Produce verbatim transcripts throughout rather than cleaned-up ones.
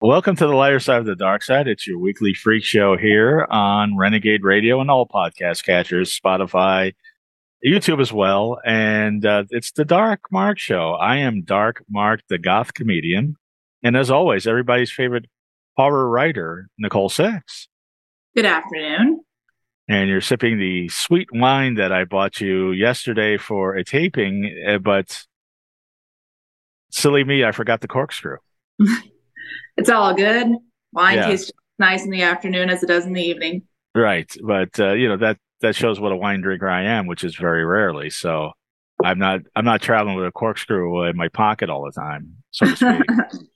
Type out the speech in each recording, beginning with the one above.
Welcome to the lighter side of the dark side. It's your weekly freak show here on Renegade Radio and all podcast catchers, Spotify, YouTube as well. And uh, it's the Dark Mark Show. I am Dark Mark, the goth comedian. And as always, everybody's favorite horror writer, Nicole Six. Good afternoon. And you're sipping the sweet wine that I bought you yesterday for a taping, uh, but silly me, I forgot the corkscrew. It's all good. Wine Yeah. tastes nice in the afternoon as it does in the evening. Right. But uh, you know, that that shows what a wine drinker I am, which is very rarely. So I'm not I'm not traveling with a corkscrew in my pocket all the time, so to speak.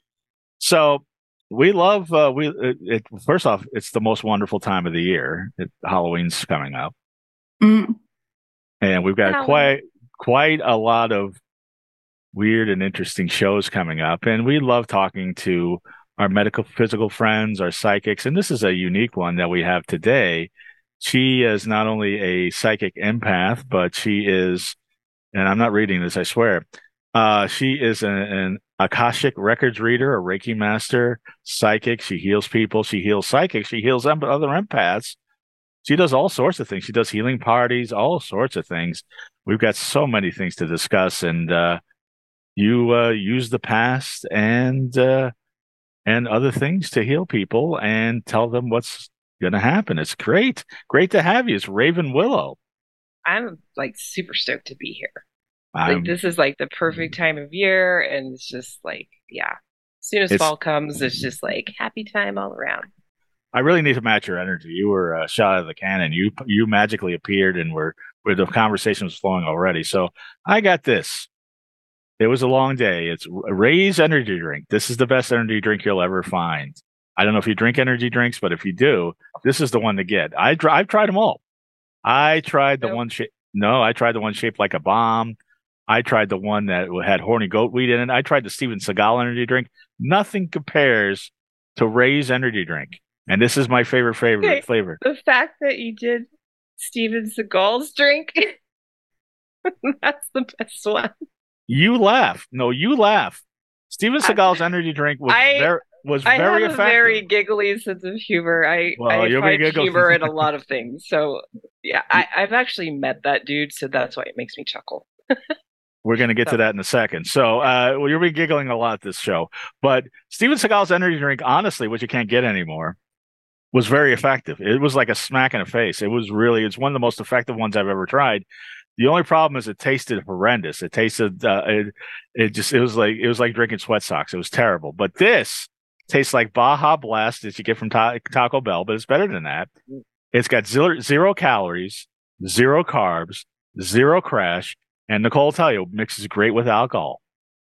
So we love uh, we it, it first off, it's the most wonderful time of the year. It, Halloween's coming up. Mm. And we've got Halloween. quite quite a lot of weird and interesting shows coming up, and we love talking to our medical physical friends, our psychics, and this is a unique one that we have today. She is not only a psychic empath, but she is, and I'm not reading this, I swear, uh, she is an, an Akashic records reader, a Reiki master, psychic. She heals people. She heals psychics. She heals em- other empaths. She does all sorts of things. She does healing parties, all sorts of things. We've got so many things to discuss, and uh, you uh, use the past and uh, and other things to heal people and tell them what's going to happen. It's great. Great to have you. It's Raven Willow. I'm like super stoked to be here. Like I'm, this is like the perfect time of year, and it's just like, yeah. As soon as It's- fall comes, it's just like happy time all around. I really need to match your energy. You were uh, shot out of the cannon. You you magically appeared and were where the conversation was flowing already. So I got this. It was a long day. It's Ray's energy drink. This is the best energy drink you'll ever find. I don't know if you drink energy drinks, but if you do, this is the one to get. I tr- I've tried them all. I tried the Nope. one shape. No, I tried the one shaped like a bomb. I tried the one that had horny goat weed in it. I tried the Steven Seagal energy drink. Nothing compares to Ray's energy drink. And this is my favorite favorite Okay. flavor. The fact that you did Steven Seagal's drink, that's the best one. You laugh. No, you laugh. Steven I- Seagal's energy drink was I- very was I very have effective. a very giggly sense of humor. I, Well, I you'll be find giggle- humor in a lot of things. So yeah, I, I've actually met that dude, so that's why it makes me chuckle. We're going to get to So- that in a second. So, uh, well, you'll be giggling a lot this show. But Steven Seagal's energy drink, honestly, which you can't get anymore, was very effective. It was like a smack in the face. It was really, it's one of the most effective ones I've ever tried. The only problem is it tasted horrendous. It tasted, uh, it, it just, it was like, it was like drinking sweat socks. It was terrible. But this tastes like Baja Blast that you get from ta- Taco Bell, but it's better than that. It's got zero, zero calories, zero carbs, zero crash. And Nicole will tell you, mixes great with alcohol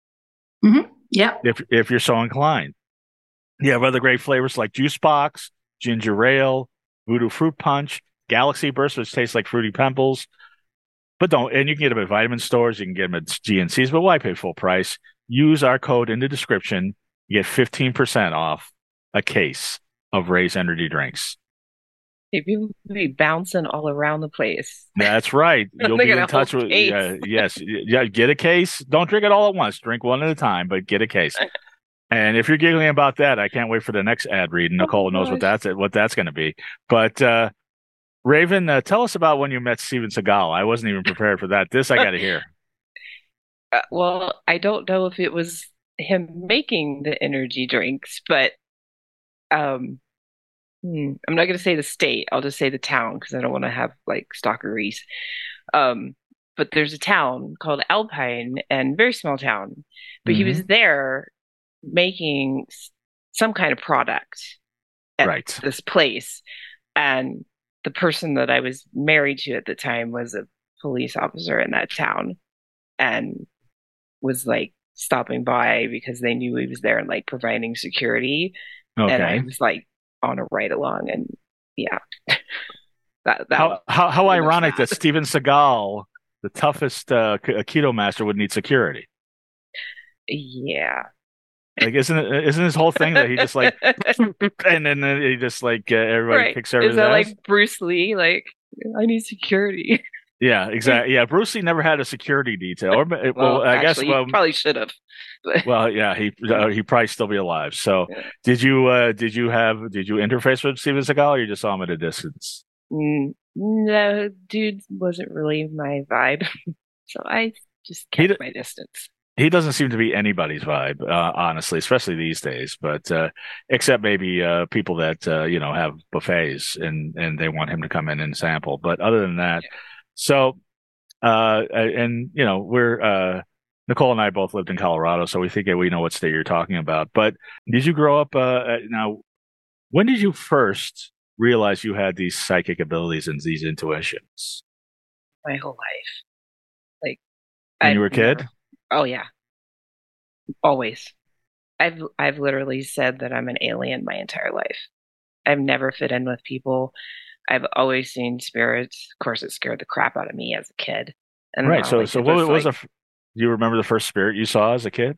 Yep. if if you're so inclined. You have other great flavors like Juice Box, Ginger Ale, Voodoo Fruit Punch, Galaxy Burst, which tastes like Fruity Pebbles. But don't, and you can get them at vitamin stores, you can get them at G N Cs, but why pay full price? Use our code in the description. You get fifteen percent off a case of Ray's energy drinks. People be bouncing all around the place. That's right. You'll They be get in a touch whole with, case. yeah, yes, yeah, get a case. Don't drink it all at once. Drink one at a time, but get a case. And if you're giggling about that, I can't wait for the next ad read. Nicole Oh, knows what gosh. that's what that's going to be. But uh, Raven, uh, tell us about when you met Steven Seagal. I wasn't even prepared for that. This I got to hear. Uh, well, I don't know if it was him making the energy drinks, but um, hmm, I'm not going to say the state. I'll just say the town because I don't want to have like stalkeries. Um, but there's a town called Alpine, and very small town. But he was there making s- some kind of product at Right. this place, and the person that I was married to at the time was a police officer in that town, and was like stopping by because they knew he was there and like providing security. And I Okay. was like on a ride along, and yeah, that that How how how pretty much ironic that that. Steven Seagal, the toughest uh, k- keto master, would need security. Yeah. Like, isn't it? Isn't his whole thing that he just like, and then uh, he just like uh, everybody Right. kicks over Is his that ass? like Bruce Lee? Like, I need security. Yeah, exactly. Yeah, Bruce Lee never had a security detail. Or, well, Well, I guess, actually, he well, probably should have. But well, yeah, he uh, he probably still be alive. So, yeah. did you uh did you have did you interface with Steven Seagal, or you just saw him at a distance? Mm, no, dude wasn't really my vibe. So I just He kept my distance. he doesn't seem to be anybody's vibe, uh, honestly, especially these days. But uh, except maybe uh, people that uh, you know have buffets and and they want him to come in and sample. But other than that, so uh, and you know we're uh, Nicole and I both lived in Colorado, so we think we know what state you're talking about. But did you grow up uh, now? When did you first realize you had these psychic abilities and these intuitions? My whole life. Like When you I've were a kid? never. Oh yeah, always. I've I've literally said that I'm an alien my entire life. I've never fit in with people. I've always seen spirits. Of course, it scared the crap out of me as a kid. And Right. all So I so did what was was the like, f- do you remember the first spirit you saw as a kid?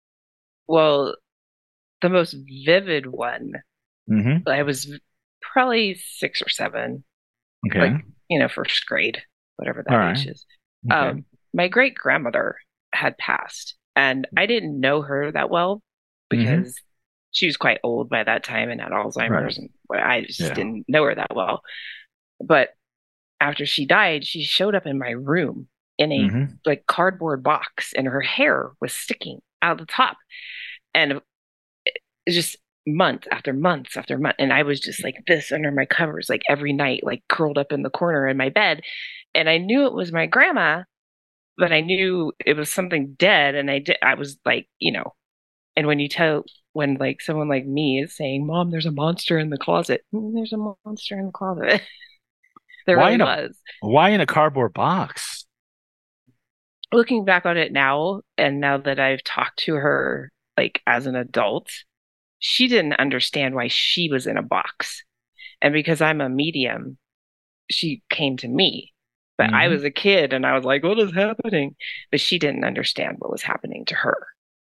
well, the most vivid one, Mm-hmm. I was probably six or seven, Okay. like, you know, first grade, whatever All that right. age is. Okay. Um, my great grandmother had passed, and I didn't know her that well Mm-hmm. because she was quite old by that time and had Right. Alzheimer's, and well, I just Yeah. didn't know her that well. But after she died, she showed up in my room in a Mm-hmm. like cardboard box, and her hair was sticking out the top, and it's just month after months after month, and I was just like this under my covers, like every night, like curled up in the corner in my bed, and I knew it was my grandma, but I knew it was something dead, and I did. I was like, you know, and when you tell when like someone like me is saying, "Mom, there's a monster in the closet," "Mm, there's a monster in the closet." There Why really in a was. why in a cardboard box? Looking back on it now, and now that I've talked to her like as an adult, she didn't understand why she was in a box. And because I'm a medium, she came to me. But I Mm-hmm. was a kid and I was like, what is happening? But she didn't understand what was happening to her.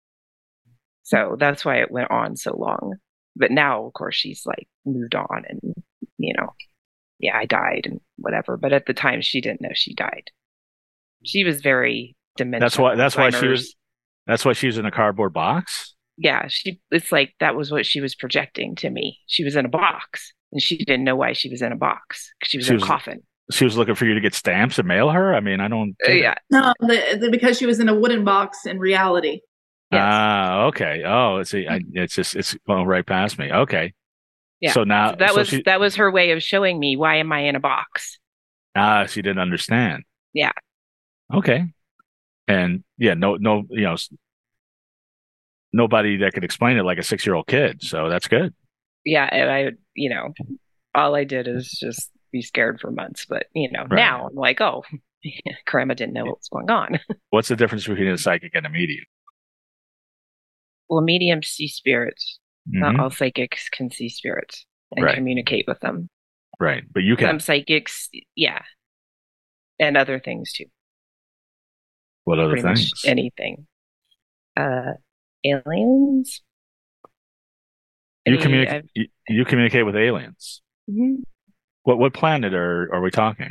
So that's why it went on so long. But now, of course, she's like moved on and, you know, yeah, I died and whatever. But at the time, she didn't know she died. She was very That's dementia, why that's why she was Alzheimer's. that's why she was in a cardboard box. Yeah, she, it's like that was what she was projecting to me. She was in a box and she didn't know why she was in a box because she was She in a was coffin. she was looking for you to get stamps and mail her. I mean, I don't Uh, get it. yeah, No, the, the, because she was in a wooden box in reality. yes. Ah, okay. Oh, it's I, it's just it's going right past me. Okay. Yeah. So now, So that so was she that was her way of showing me why am I in a box? ah she didn't understand. Yeah. Okay. And yeah, no, no, you know, s- nobody that could explain it like a six year old kid. So that's good. Yeah, and I, you know, all I did is just be scared for months, but you know, Right. now I'm like, oh, Karema didn't know what was going on. What's the difference between a psychic and a medium? Well, mediums see spirits. Not Hmm. all psychics can see spirits and Right. communicate with them. Right. But you Some can. psychics, yeah, and other things too. What other Pretty much things? anything. Uh, aliens. You Any, communicate. I've, You, you communicate with aliens. mhm. What what planet are are we talking?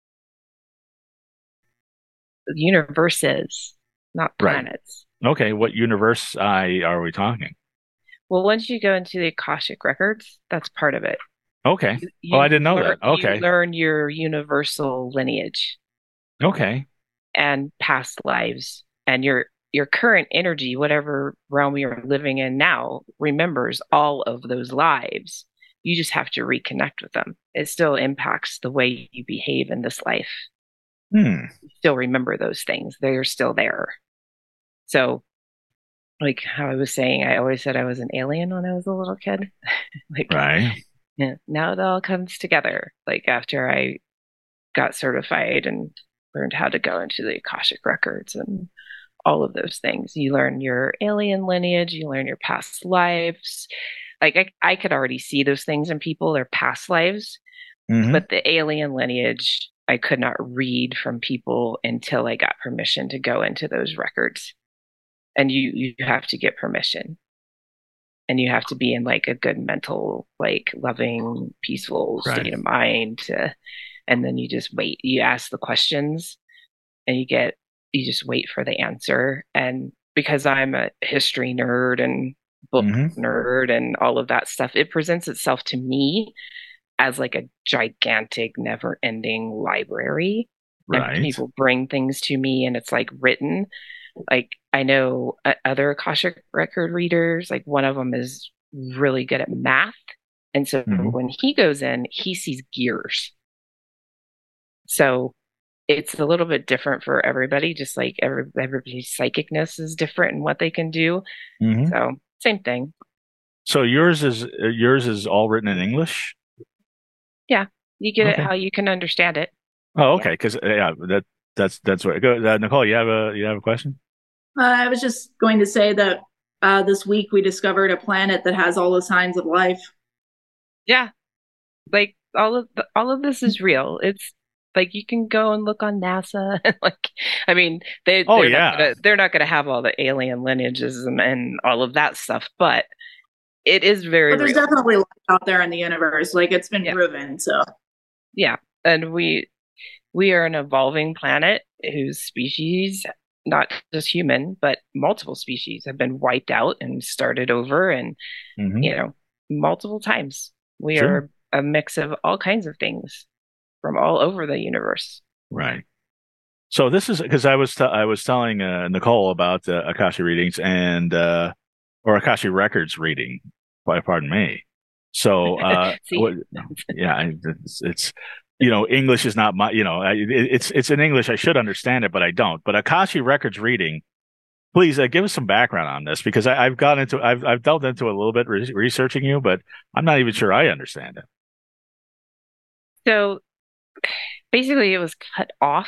Universes, not Right. planets. Okay. What universe I are we talking? Well, once you go into the Akashic records, that's part of it. Okay. You Oh, I you didn't know learn that. you Okay. learn your universal lineage Okay. and past lives, and your your current energy, whatever realm you're living in now, remembers all of those lives. You just have to reconnect with them. It still impacts the way you behave in this life. Hmm. You still remember those things. They're still there. So, like how I was saying, I always said I was an alien when I was a little kid. Like, Right. yeah, now it all comes together. Like after I got certified and learned how to go into the Akashic records and all of those things. You learn your alien lineage, you learn your past lives. Like I, I could already see those things in people, their past lives, Hmm. but the alien lineage I could not read from people until I got permission to go into those records. And you you have to get permission. And you have to be in like a good mental, like loving, peaceful Right. state of mind to and then you just wait. You ask the questions, and you get you just wait for the answer. And because I'm a history nerd and book Mm-hmm. nerd and all of that stuff, it presents itself to me as like a gigantic, never-ending library. And Right. people bring things to me, and it's like written. Like I know uh, other Akashic record readers, like one of them is really good at math. And so Mm-hmm. when he goes in, he sees gears. So it's a little bit different for everybody, just like every, everybody's psychicness is different in what they can do. Mm-hmm. So same thing. So yours is uh, yours is all written in English? Yeah. You get Okay. it how you can understand it. Oh, okay. Because yeah, that that's that's what. Go, uh, Nicole, you have a you have a question? Uh, I was just going to say that uh, this week we discovered a planet that has all the signs of life. Yeah. Like all of the, all of this is real. It's like you can go and look on NASA. Like, I mean, they Oh they're yeah. not gonna they're not gonna have all the alien lineages and, and all of that stuff, but it is very But there's real. definitely life out there in the universe. Like it's been Yeah. proven. So Yeah, and we we are an evolving planet whose species, not just human, but multiple species, have been wiped out and started over, and Mm-hmm. you know, multiple times. We Sure. are a mix of all kinds of things from all over the universe. Right. So this is because I was t- I was telling uh, Nicole about uh, Akasha readings and uh, or Akasha records reading. Pardon me. So uh, See? what, yeah, it's, it's you know English is not my you know I, it, it's it's in English. I should understand it, but I don't. But Akasha records reading. Please uh, give us some background on this because I, I've got into I've I've delved into it a little bit re- researching you, but I'm not even sure I understand it. So basically, it was cut off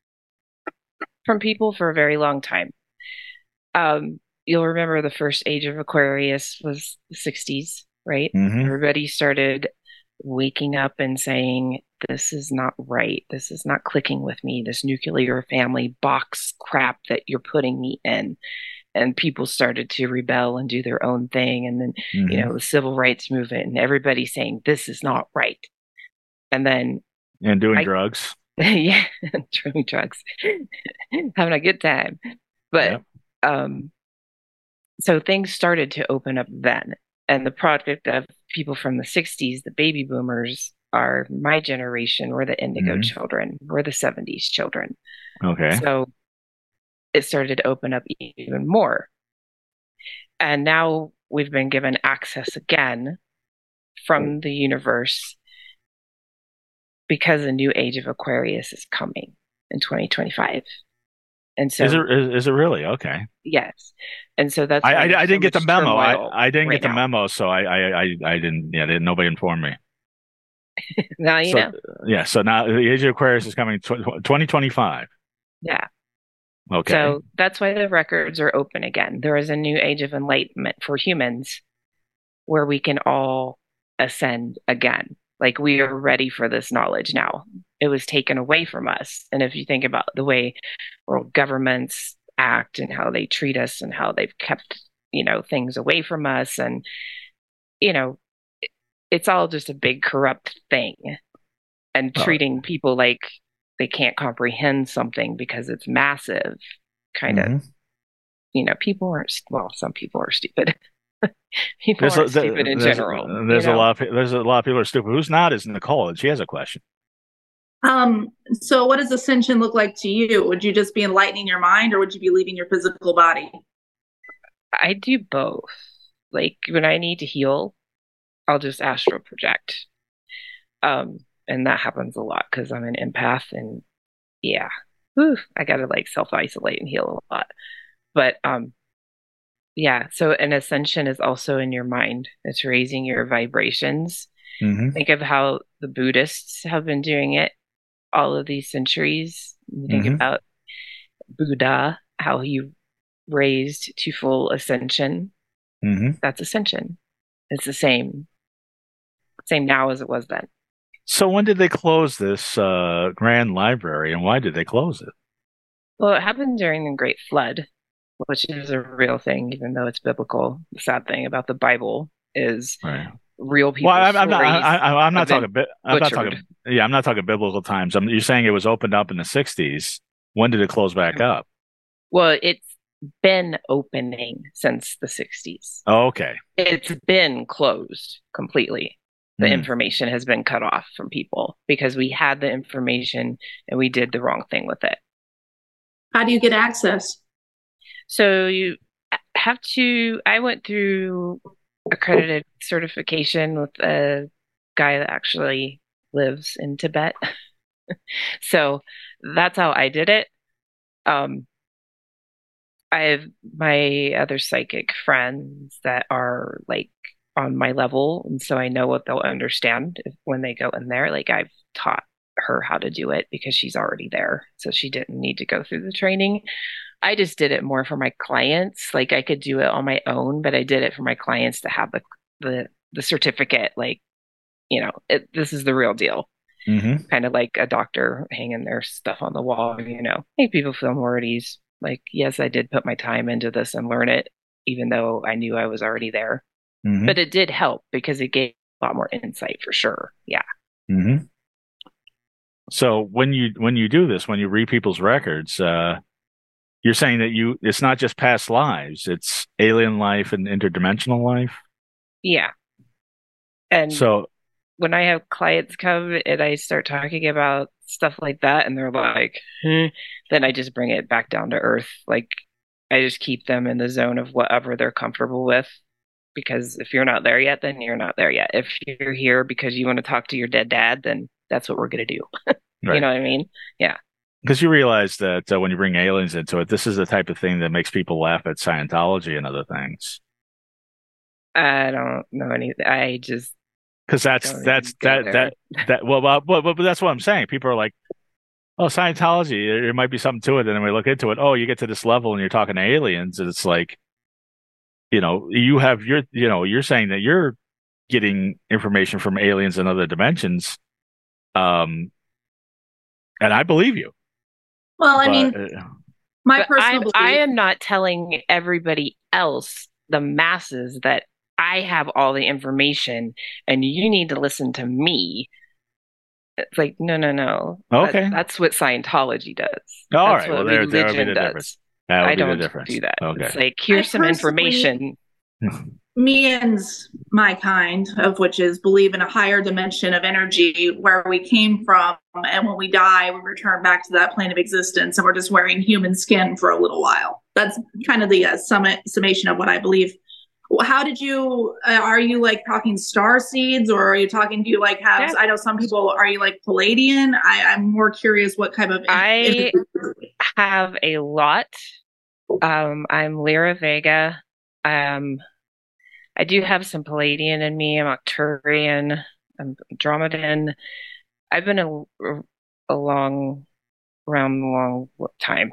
from people for a very long time. Um, you'll remember the first age of Aquarius was the sixties, right? Mm-hmm. Everybody started waking up and saying, this is not right. This is not clicking with me. This nuclear family box crap that you're putting me in. And people started to rebel and do their own thing. And then, Mm-hmm. you know, the civil rights movement and everybody saying, this is not right. And then, And doing I, drugs. yeah, doing drugs, having a good time. But, Yep. um, so things started to open up then. And the product of people from the sixties, the baby boomers, are my generation. We're the indigo Mm-hmm. children. We're the seventies children. Okay. So it started to open up even more. And now we've been given access again from the universe because a new age of Aquarius is coming in twenty twenty-five. And so is it is, is it really okay? Yes, and so that's I why I, there's I so didn't get the much memo. I, turmoil I didn't right get the now. memo, so I I I, I didn't. Yeah, didn't, nobody informed me. Now you So know. yeah, so now the age of Aquarius is coming twenty twenty-five. Yeah. Okay. So that's why the records are open again. There is a new age of enlightenment for humans where we can all ascend again. Like we are ready for this knowledge now. It was taken away from us. And if you think about the way world governments act and how they treat us and how they've kept, you know, things away from us, and, you know, it's all just a big corrupt thing. And Oh. treating people like they can't comprehend something because it's massive, kind Mhm. of, you know, people aren't, well, some people are stupid. People There's a, aren't stupid in there's, general. there's you a know? lot of there's a lot of people who are stupid. Who's not is Nicole, and she has a question. Um, so what does ascension look like to you? Would you just be enlightening your mind or would you be leaving your physical body? I do both. Like when I need to heal, I'll just astral project. Um, and that happens a lot because I'm an empath, and yeah, whew, I gotta like self isolate and heal a lot. But um, yeah, so an ascension is also in your mind. It's raising your vibrations. Mhm. Think of how the Buddhists have been doing it all of these centuries. You think Mhm. about Buddha, how he raised to full ascension. Mhm. That's ascension. It's the same, same now as it was then. So when did they close this uh, grand library, and why did they close it? Well, it happened during the Great Flood, which is a real thing, even though it's biblical. The sad thing about the Bible is Right. real people. Well, I'm, I'm not. I, I, I'm not talking. Bi- I'm not butchered. talking. Yeah, I'm not talking biblical times. I'm, you're saying it was opened up in the sixties. When did it close back up? Well, it's been opening since the sixties. Oh, okay. It's been closed completely. The Mm. information has been cut off from people because we had the information and we did the wrong thing with it. How do you get access? So you have to, I went through accredited certification with a guy that actually lives in Tibet. So that's how I did it. Um, I have my other psychic friends that are like on my level, and so I know what they'll understand if, when they go in there. Like I've taught her how to do it because she's already there, so she didn't need to go through the training. I just did it more for my clients. Like I could do it on my own, but I did it for my clients to have the the the certificate. Like, you know, it, this is the real deal. Mm-hmm. Kind of like a doctor hanging their stuff on the wall. You know, make people feel more at ease. Like, yes, I did put my time into this and learn it, even though I knew I was already there. Mm-hmm. But it did help because it gave a lot more insight for sure. Yeah. Mm-hmm. So when you when you do this, when you read people's records, uh, you're saying that you it's not just past lives, it's alien life and interdimensional life. Yeah. And so when I have clients come and I start talking about stuff like that, and they're like, hmm, then I just bring it back down to earth. Like I just keep them in the zone of whatever they're comfortable with. Because if you're not there yet, then you're not there yet. If you're here because you want to talk to your dead dad, then that's what we're going to do. Right. You know what I mean? Yeah. Because you realize that uh, when you bring aliens into it, this is the type of thing that makes people laugh at Scientology and other things. I don't know anything. I just because that's that's that, that that that well, well, but, but that's what I'm saying. People are like, oh, Scientology, there, there might be something to it, and then we look into it. Oh, you get to this level and you're talking to aliens, and it's like, you know, you have your, you know, you're saying that you're getting information from aliens in other dimensions, um, and I believe you. Well, I but, mean, uh, my personal belief. I am not telling everybody else, the masses, that I have all the information and you need to listen to me. It's like, no, no, no. Okay. That, that's what Scientology does. All that's right. what well, there, there would be religion the does. difference. That would I be don't the difference. do that. Okay. It's like, here's I some information. Me and my kind, of which is believe in a higher dimension of energy where we came from, and when we die, we return back to that plane of existence, and we're just wearing human skin for a little while. That's kind of the uh, summit, summation of what I believe. How did you, uh, are you like talking star seeds, or are you talking, do you like have, yeah. I know some people, are you like Palladian? I, I'm more curious what type of. I have a lot. Um, I'm Lyra Vega. Um, I do have some Palladian in me. I'm Arcturian. I'm Andromedan. I've been a, a long, around a long time.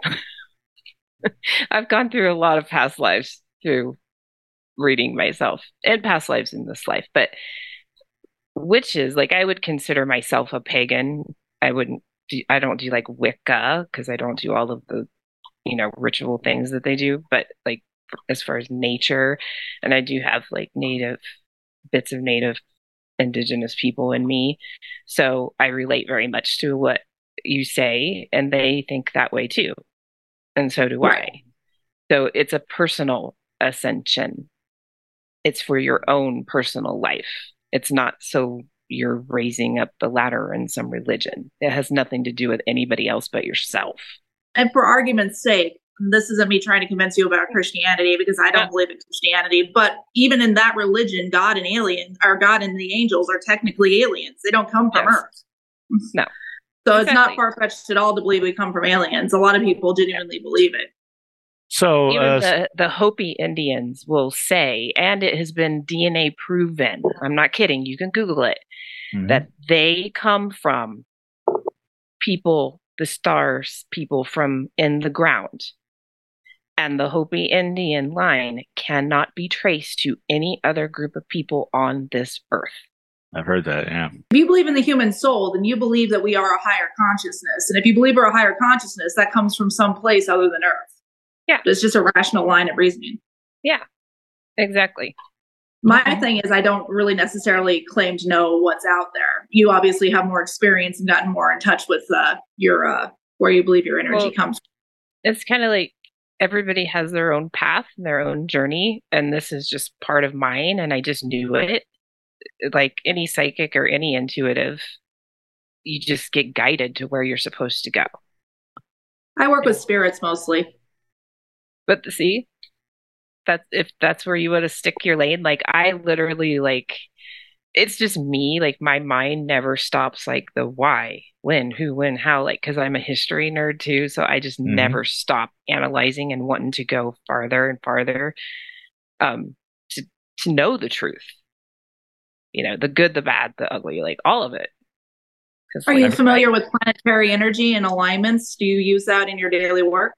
I've gone through a lot of past lives through reading myself, and past lives in this life. But witches, like I would consider myself a pagan. I wouldn't do, I don't do like Wicca because I don't do all of the, you know, ritual things that they do. But like as far as nature, and I do have like native bits of native indigenous people in me. So I relate very much to what you say, and they think that way too. And so do right. I. So it's a personal ascension. It's for your own personal life. It's not so you're raising up the ladder in some religion. It has nothing to do with anybody else but yourself. And for argument's sake, this isn't me trying to convince you about Christianity, because I don't yeah. believe in Christianity, but even in that religion, God and alien, or God and the angels are technically aliens. They don't come from yes. Earth. No. So exactly. It's not far-fetched at all to believe we come from aliens. A lot of people genuinely believe it. So even uh, the, the Hopi Indians will say, and it has been D N A proven, I'm not kidding, you can Google it, mm-hmm. that they come from people, the stars, people from in the ground. And the Hopi Indian line cannot be traced to any other group of people on this earth. I've heard that, yeah. If you believe in the human soul, then you believe that we are a higher consciousness. And if you believe we're a higher consciousness, that comes from some place other than Earth. Yeah. It's just a rational line of reasoning. Yeah, exactly. My Okay. thing is, I don't really necessarily claim to know what's out there. You obviously have more experience and gotten more in touch with uh, your uh, where you believe your energy Well, comes it's kind of like everybody has their own path and their own journey, and this is just part of mine, and I just knew it. Like any psychic or any intuitive, you just get guided to where you're supposed to go. from. I work with And, spirits mostly. but see, that's if that's where you want to stick your lane. Like I literally like it's just me. Like my mind never stops. Like the why, when, who, when, how. Like because I'm a history nerd too, so I just Mm-hmm. never stop analyzing and wanting to go farther and farther. Um, to to know the truth. You know, the good, the bad, the ugly, like all of it. Because Are like you I've, I, familiar with planetary energy and alignments? Do you use that in your daily work?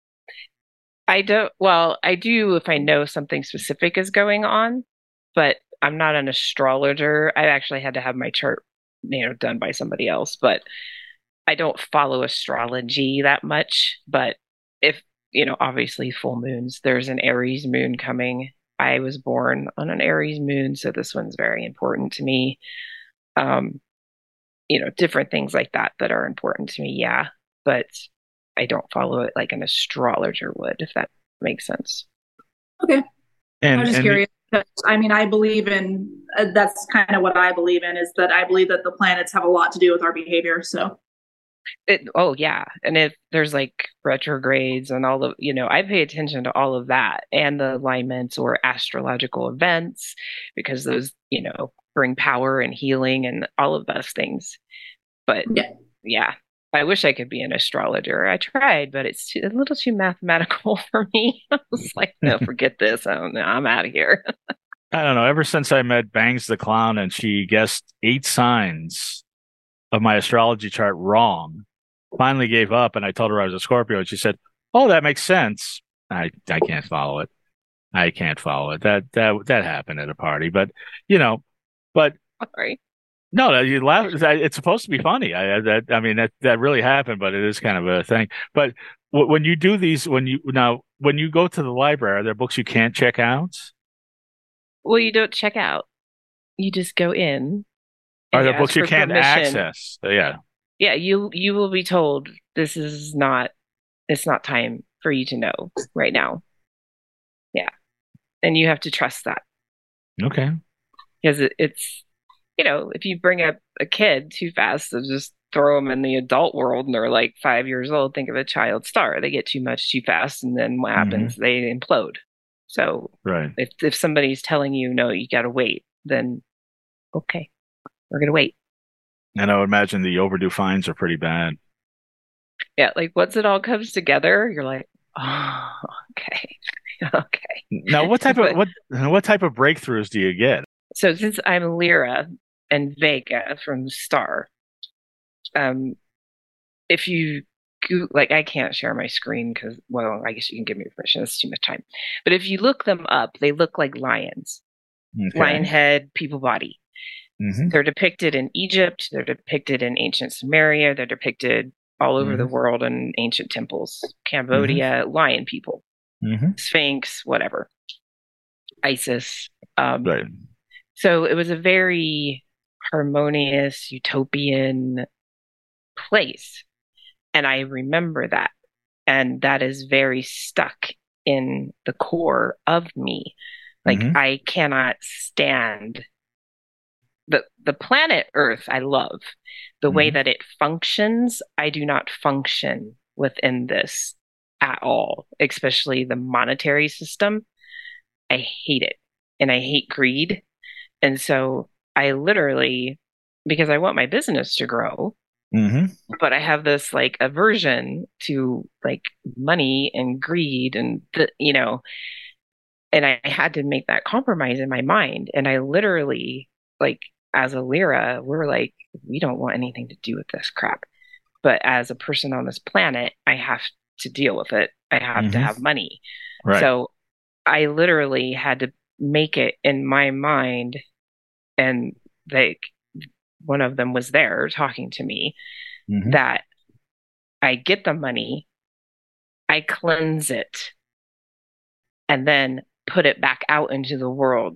I don't, well, I do if I know something specific is going on, but I'm not an astrologer. I actually had to have my chart, you know, done by somebody else, but I don't follow astrology that much. But if, you know, obviously full moons, there's an Aries moon coming. I was born on an Aries moon, so this one's very important to me. Um, you know, different things like that that are important to me, yeah. But I don't follow it like an astrologer would, if that makes sense. Okay. I and was just and curious. I mean, I believe in uh, that's kind of what I believe in is that I believe that the planets have a lot to do with our behavior. So, It, oh yeah, and if there's like retrogrades and all the, you know, I pay attention to all of that and the alignments or astrological events because those, you know, bring power and healing and all of those things. But yeah. yeah, I wish I could be an astrologer. I tried, but it's too, a little too mathematical for me. I was like, no, forget this. I don't know. I'm out of here. I don't know. Ever since I met Bangs the Clown and she guessed eight signs of my astrology chart wrong, finally gave up, and I told her I was a Scorpio, and she said, "Oh, that makes sense." I I can't follow it. I can't follow it. That that that happened at a party, but you know, but Sorry. no, no, you laugh. It's supposed to be funny. I that I mean that that really happened, but it is kind of a thing. But w- when you do these, when you now when you go to the library, are there books you can't check out? Well, you don't check out. You just go in Are and you there ask books you for can't permission. access? Yeah. Yeah, you you will be told this is not it's not time for you to know right now. Yeah. And you have to trust that Okay. because it, it's you know, if you bring up a kid too fast to just throw them in the adult world and they're like five years old, think of a child star. They get too much too fast, and then what Hmm. happens? They implode. So Right. if if somebody's telling you no, you got to wait, then okay, we're gonna wait. And I would imagine the overdue fines are pretty bad. Yeah, like once it all comes together, you're like, oh, okay, Now, what okay. type of But what what type of breakthroughs do you get? so since I'm Lyra and Vega from Star, um, if you go, like, I can't share my screen because, well, I guess you can give me permission. That's too much time. But if you look them up, they look like lions, lion Okay. head, people body. Hmm. They're depicted in Egypt. They're depicted in ancient Sumeria. They're depicted all over the Hmm. world in ancient temples, Hmm. Cambodia, lion people, Hmm. Sphinx, whatever, Isis. Um, Right. so it was a very harmonious, utopian place. And I remember that. And that is very stuck in the core of me. Like Hmm. I cannot stand the the planet Earth. I love the way Hmm. that it functions. I do not function within this at all, especially the monetary system. I hate it. And I hate greed. And so I literally, because I want my business to grow, Hmm. but I have this like aversion to like money and greed and the, you know, and I had to make that compromise in my mind. And I literally, like, as a Lyra, we're like, we don't want anything to do with this crap. But as a person on this planet, I have to deal with it. I have to Hmm. have money. Right. So I literally had to make it in my mind, and like one of them was there talking to me, Hmm. that I get the money, I cleanse it, and then put it back out into the world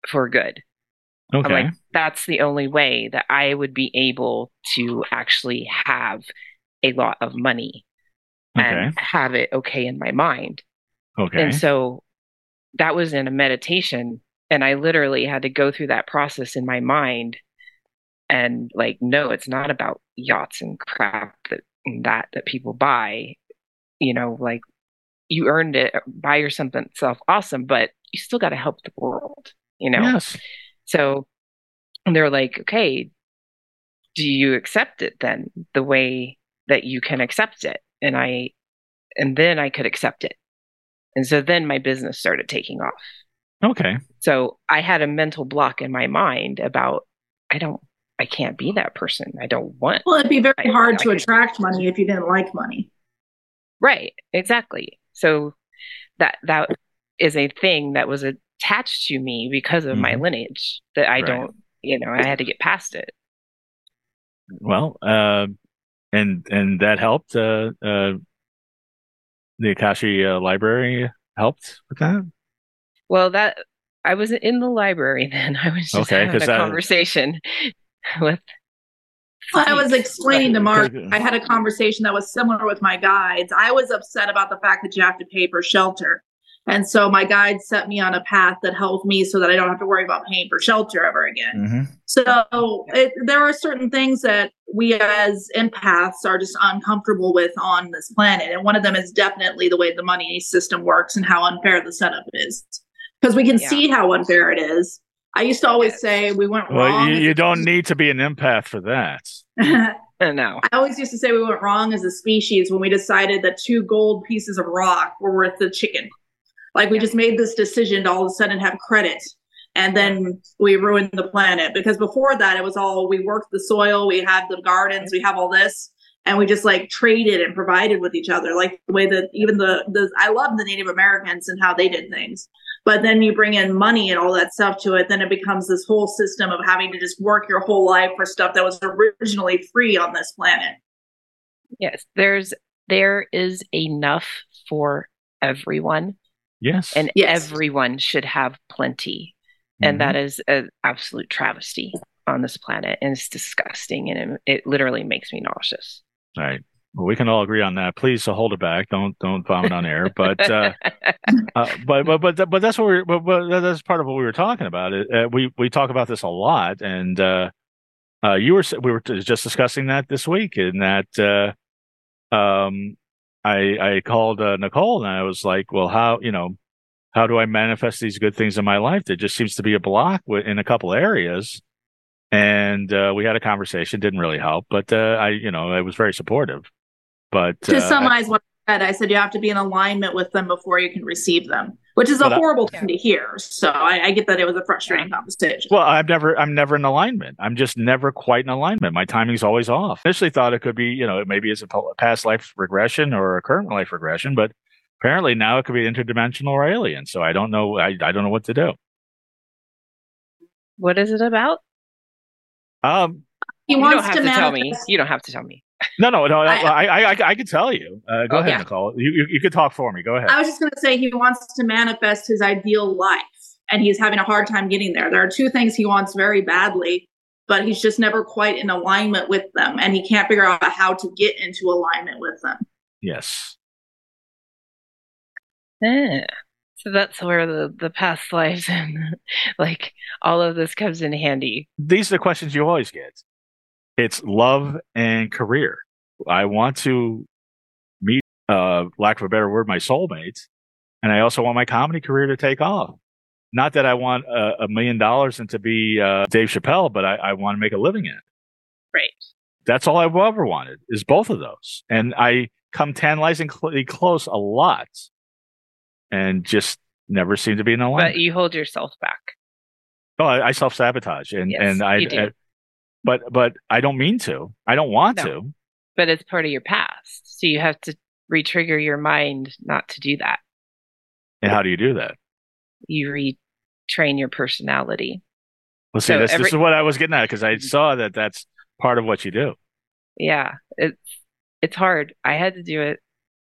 for good. Okay. I'm like, that's the only way that I would be able to actually have a lot of money and Okay. have it okay in my mind. Okay. And so that was in a meditation, and I literally had to go through that process in my mind and like, no, it's not about yachts and crap that that that people buy. You know, like you earned it, buy your something self awesome, but you still got to help the world, you know? Yes. So they're like, okay, do you accept it then the way that you can accept it? And I, and then I could accept it. And so then my business started taking off. Okay. So I had a mental block in my mind about, I don't, I can't be that person. I don't want. Well, it'd be very I, hard I to could, attract money if you didn't like money. Right. Exactly. So that, that is a thing that was attached to me because of mm-hmm. my lineage that I right. don't, you know, I had to get past it. Well, uh, and, and that helped, uh, uh, the Akashic uh, library helped with that? Well, that I wasn't in the library then. I was just okay, having a that... conversation with. Well, I was explaining to Mark, I had a conversation that was similar with my guides. I was upset about the fact that you have to pay for shelter. And so my guide set me on a path that helped me so that I don't have to worry about paying for shelter ever again. Mm-hmm. So it, there are certain things that we as empaths are just uncomfortable with on this planet. And one of them is definitely the way the money system works and how unfair the setup is. Because we can yeah. see how unfair it is. I used to always say we went well, wrong. You, you don't need to be an empath for that. No. I always used to say we went wrong as a species when we decided that two gold pieces of rock were worth the chicken. Like we just made this decision to all of a sudden have credit, and then we ruined the planet. Because before that, it was all we worked the soil, we had the gardens, we have all this, and we just like traded and provided with each other. Like the way that even the, the I love the Native Americans and how they did things. But then you bring in money and all that stuff to it, then it becomes this whole system of having to just work your whole life for stuff that was originally free on this planet. Yes, there's there is enough for everyone. Yes. And yes. everyone should have plenty. Mm-hmm. And that is an absolute travesty on this planet. And it's disgusting. And it, it literally makes me nauseous. All right. Well, we can all agree on that. Please uh, hold it back. Don't don't vomit on air. But uh, uh, but but but but that's what we're. But, but that's part of what we were talking about. It, uh, we we talk about this a lot. And uh, uh, you were we were just discussing that this week. In that uh, um. I, I called uh, Nicole and I was like, well, how, you know, how do I manifest these good things in my life? There just seems to be a block w- in a couple areas. And uh, we had a conversation, didn't really help, but uh, I, you know, I was very supportive. But to uh, summarize what I said, I said you have to be in alignment with them before you can receive them, which is a horrible I, thing yeah. to hear. So I, I get that it was a frustrating yeah. conversation. Well, I'm never, I'm never in alignment. I'm just never quite in alignment. My timing's always off. Initially thought it could be, you know, maybe it's a past life regression or a current life regression, but apparently now it could be interdimensional or alien. So I don't know. I, I don't know what to do. What is it about? Um, he you wants don't have to, to tell me. You don't have to tell me. No, no, no. I, I, I, I, I can tell you. Uh, go oh, ahead, yeah. Nicole. You, you, you could talk for me. Go ahead. I was just going to say he wants to manifest his ideal life, and he's having a hard time getting there. There are two things he wants very badly, but he's just never quite in alignment with them, and he can't figure out how to get into alignment with them. Yes. Yeah. So that's where the, the past lives and like all of this comes in handy. These are the questions you always get. It's love and career. I want to meet, uh, lack of a better word, my soulmates. And I also want my comedy career to take off. Not that I want a, a million dollars and to be uh, Dave Chappelle, but I, I want to make a living in it. Right. That's all I've ever wanted is both of those. And I come tantalizingly close a lot and just never seem to be in alignment. But you hold yourself back. Oh, I, I self-sabotage. And, yes, and I, you do. I But but I don't mean to. I don't want no, to. But it's part of your past. So you have to re-trigger your mind not to do that. And how do you do that? You retrain your personality. Well, see, so this, every- this is what I was getting at because I saw that that's part of what you do. Yeah, it's it's hard. I had to do it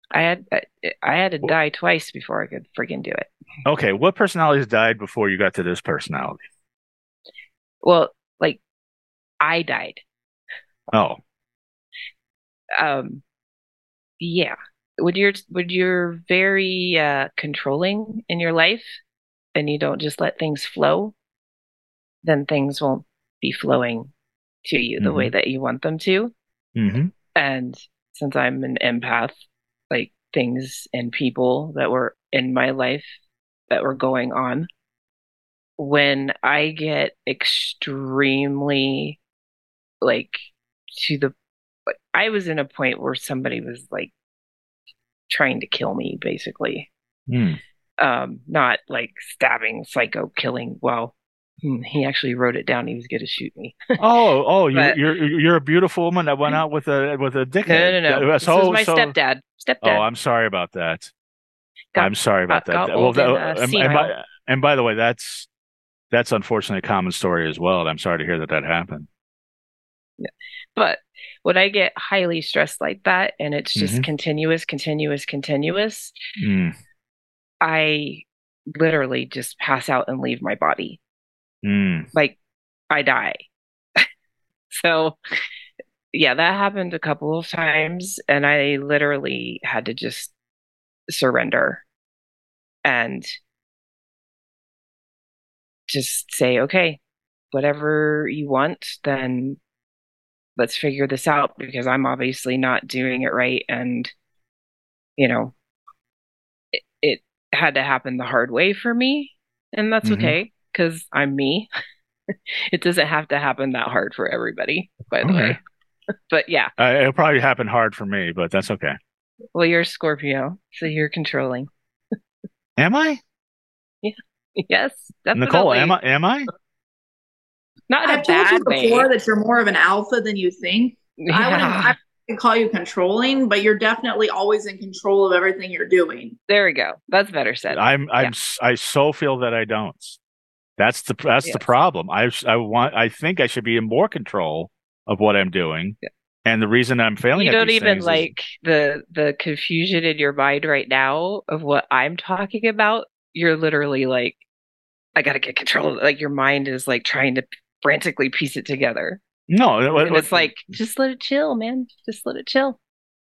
I had I, I had to die twice before I could freaking do it. Okay, what personalities died before you got to this personality? Well, like I died. Oh, Um, yeah. When you're when you're very uh, controlling in your life and you don't just let things flow, then things won't be flowing to you the way mm-hmm. that you want them to. Mm-hmm. And since I'm an empath, like things and people that were in my life that were going on, when I get extremely like to the, like, I was in a point where somebody was like trying to kill me, basically. Mm. Um, not like stabbing, psycho killing. Well, hmm, he actually wrote it down. He was going to shoot me. Oh, oh, you, But you're you're a beautiful woman that went out with a with a no, dickhead. no, no, no. Uh, This was So, my so. stepdad. Oh, Stepdad I'm sorry about that. got I'm sorry about got, that. got Well, old that, and uh, and, and by senile. and by the way, that's that's unfortunately a common story as well. And I'm sorry to hear that that happened. Yeah. But when I get highly stressed like that and it's just Mm-hmm. continuous, continuous, continuous, Mm. I literally just pass out and leave my body. Mm. Like I die. So yeah, that happened a couple of times and I literally had to just surrender and just say, okay, whatever you want, then let's figure this out because I'm obviously not doing it right. And, you know, it, it had to happen the hard way for me. And that's Mm-hmm. okay because I'm me. It doesn't have to happen that hard for everybody, by the Okay. way. But yeah, Uh, it'll probably happen hard for me, but that's okay. well, you're a Scorpio, so you're controlling. Am I? Yeah. Yes, Nicole, am I? definitely. Am I? Not in a I've told you bad before way. that you're more of an alpha than you think. I wouldn't, I Yeah. wouldn't call you controlling, but you're definitely always in control of everything you're doing. There we go. That's better said. I'm I'm Yeah. s- I so feel that I don't. That's the that's the Yes. problem. I I want I think I should be in more control of what I'm doing, Yeah. and the reason I'm failing You at don't these even things is like the the confusion in your mind right now of what I'm talking about. You're literally like, I gotta get control of it. Like your mind is like trying to frantically piece it together. no. What, And what, it's like, just let it chill, man. Just let it chill.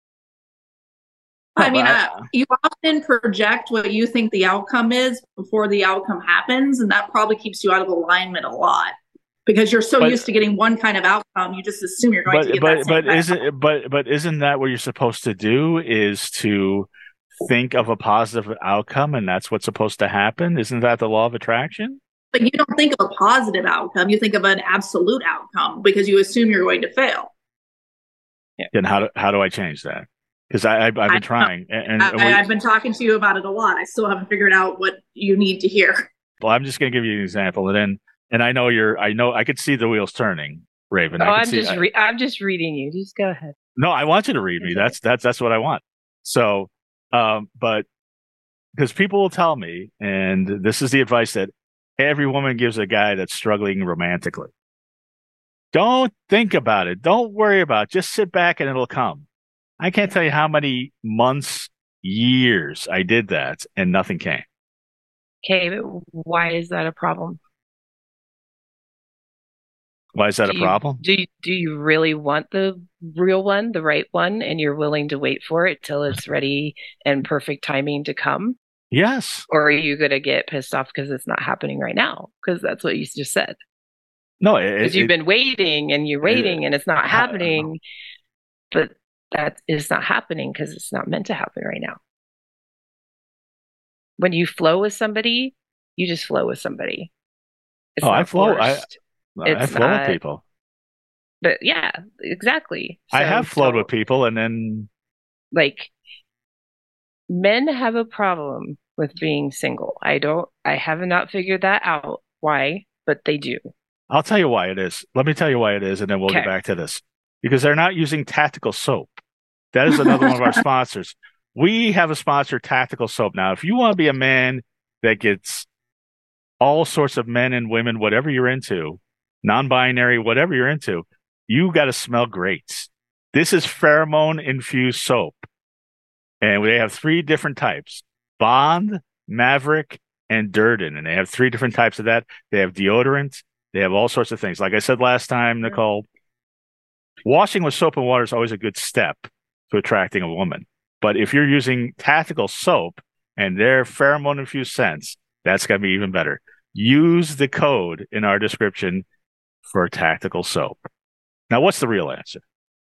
no, I but mean, I, uh, you often project what you think the outcome is before the outcome happens, and that probably keeps you out of alignment a lot because you're so but used to getting one kind of outcome, you just assume you're going to but get that but same but kind of isn't but but isn't that what you're supposed to do? Is to think of a positive outcome, and that's what's supposed to happen? Isn't that the law of attraction? But you don't think of a positive outcome. You think of an absolute outcome because you assume you're going to fail. Yeah. Then how do how do I change that? Because I I've, I've I been trying, and, and I, we, I've been talking to you about it a lot. I still haven't figured out what you need to hear. well, I'm just going to give you an example, and then and I know you're I know I could see the wheels turning, Raven. Oh, I could I'm see. just I, re- I'm just reading you. Just go ahead. no, I want you to read me. It's okay. That's that's that's what I want. So, um, but because people will tell me, and this is the advice that every woman gives a guy that's struggling romantically. Don't think about it. Don't worry about it. Just sit back and it'll come. I can't tell you how many months, years I did that and nothing came. Okay, but why is that a problem? Why is that Do a you problem? do you, do you really want the real one, the right one, and you're willing to wait for it till it's ready and perfect timing to come? Yes. Or are you going to get pissed off because it's not happening right now? Because that's what you just said. No, Because it, you've it, been waiting and you're it, waiting and it's not how, happening, but that is not happening because it's not meant to happen right now. When you flow with somebody, you just flow with somebody. It's oh, I not flow. I forced. I It's flow with not, people. but yeah, exactly. I So have flowed with don't, people, and then like, men have a problem with being single. I don't, I have not figured that out why, but they do. I'll tell you why it is. Let me tell you why it is, and then we'll get Okay. back to this. Because they're not using tactical soap. That is another one of our sponsors. We have a sponsor, Tactical Soap. Now, if you want to be a man that gets all sorts of men and women, whatever you're into, non-binary, whatever you're into, you got to smell great. This is pheromone infused soap. And they have three different types: Bond, Maverick, and Durden. And they have three different types of that. They have deodorant. They have all sorts of things. Like I said last time, Nicole, washing with soap and water is always a good step to attracting a woman. But if you're using tactical soap and their pheromone infused scents, that's going to be even better. Use the code in our description for tactical soap. Now, what's the real answer?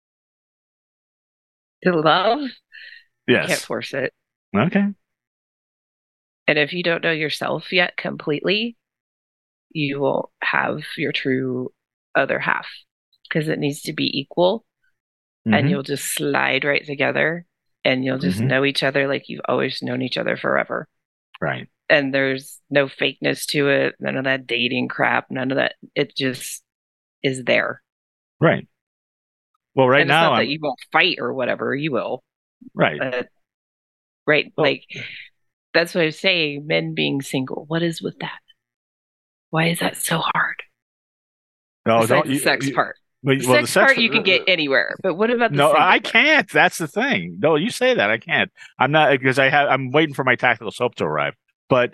To love? Yes. You can't force it. Okay. And if you don't know yourself yet completely, you will have your true other half because it needs to be equal. Mm-hmm. And you'll just slide right together and you'll just mm-hmm. know each other like you've always known each other forever. Right. And there's no fakeness to it, none of that dating crap, none of that. It just is there. Right. Well, right and now, it's not that you won't fight or whatever, you will. Right. But, right. Well, like, that's what I was saying, men being single. What is with that? Why is that so hard? No, Besides don't the you, sex you, part. But, the well, sex the sex part you can get anywhere, but what about the no? I part? can't. That's the thing. No, you say that I can't. I'm not because I have. I'm waiting for my tactical soap to arrive. But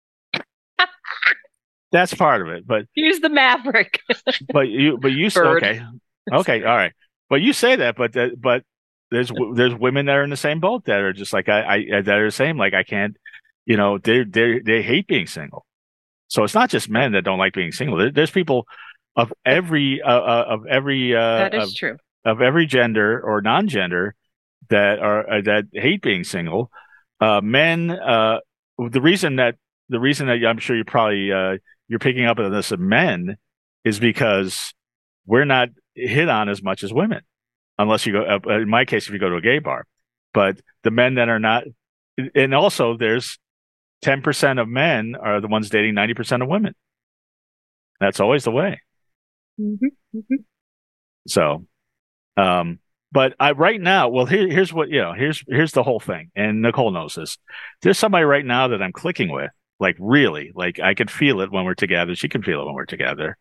that's part of it. But use the Maverick. but you. But you. Bird. Okay. Okay. All right. But you say that. But that, but there's there's women that are in the same boat that are just like I. I that are the same. Like I can't. You know, they they they hate being single. So it's not just men that don't like being single. There, there's people of every uh, uh, of every uh, that is of, true of every gender or non-gender that are uh, that hate being single. Uh, men. Uh, the reason that the reason that I'm sure you probably uh, you're picking up on this of men is because we're not hit on as much as women, unless you go. Uh, in my case, if you go to a gay bar, but the men that are not, and also there's ten percent of men are the ones dating ninety percent of women. That's always the way. Mm-hmm. Mm-hmm. So, um, but I right now, well, here, here's what you know. Here's here's the whole thing, and Nicole knows this. There's somebody right now that I'm clicking with, like really, like I can feel it when we're together. She can feel it when we're together.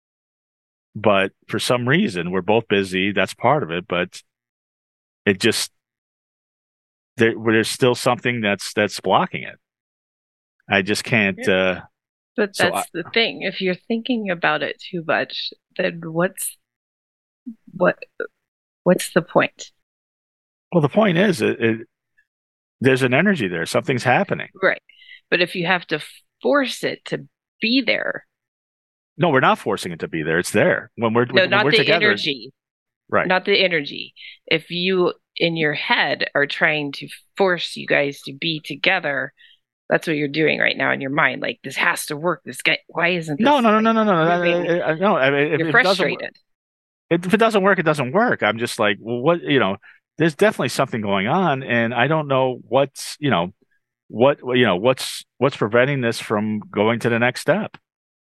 But for some reason, we're both busy. That's part of it. But it just there, there's still something that's that's blocking it. I just can't. Yeah. Uh, but that's so I, the thing. If you're thinking about it too much, then what's what? What's the point? Well, the point is, it, it, there's an energy there. Something's happening, right? But if you have to force it to be there, no, we're not forcing it to be there. It's there when we're no, when not we're the together. energy, right? Not the energy. If you in your head are trying to force you guys to be together. That's what you're doing right now in your mind. Like, this has to work. This guy, why isn't this? No, no, no, like, no, no, no, no. no I mean, you're if frustrated. It if it doesn't work, it doesn't work. I'm just like, well, what, you know, there's definitely something going on. And I don't know what's, you know, what, you know, what's, what's preventing this from going to the next step.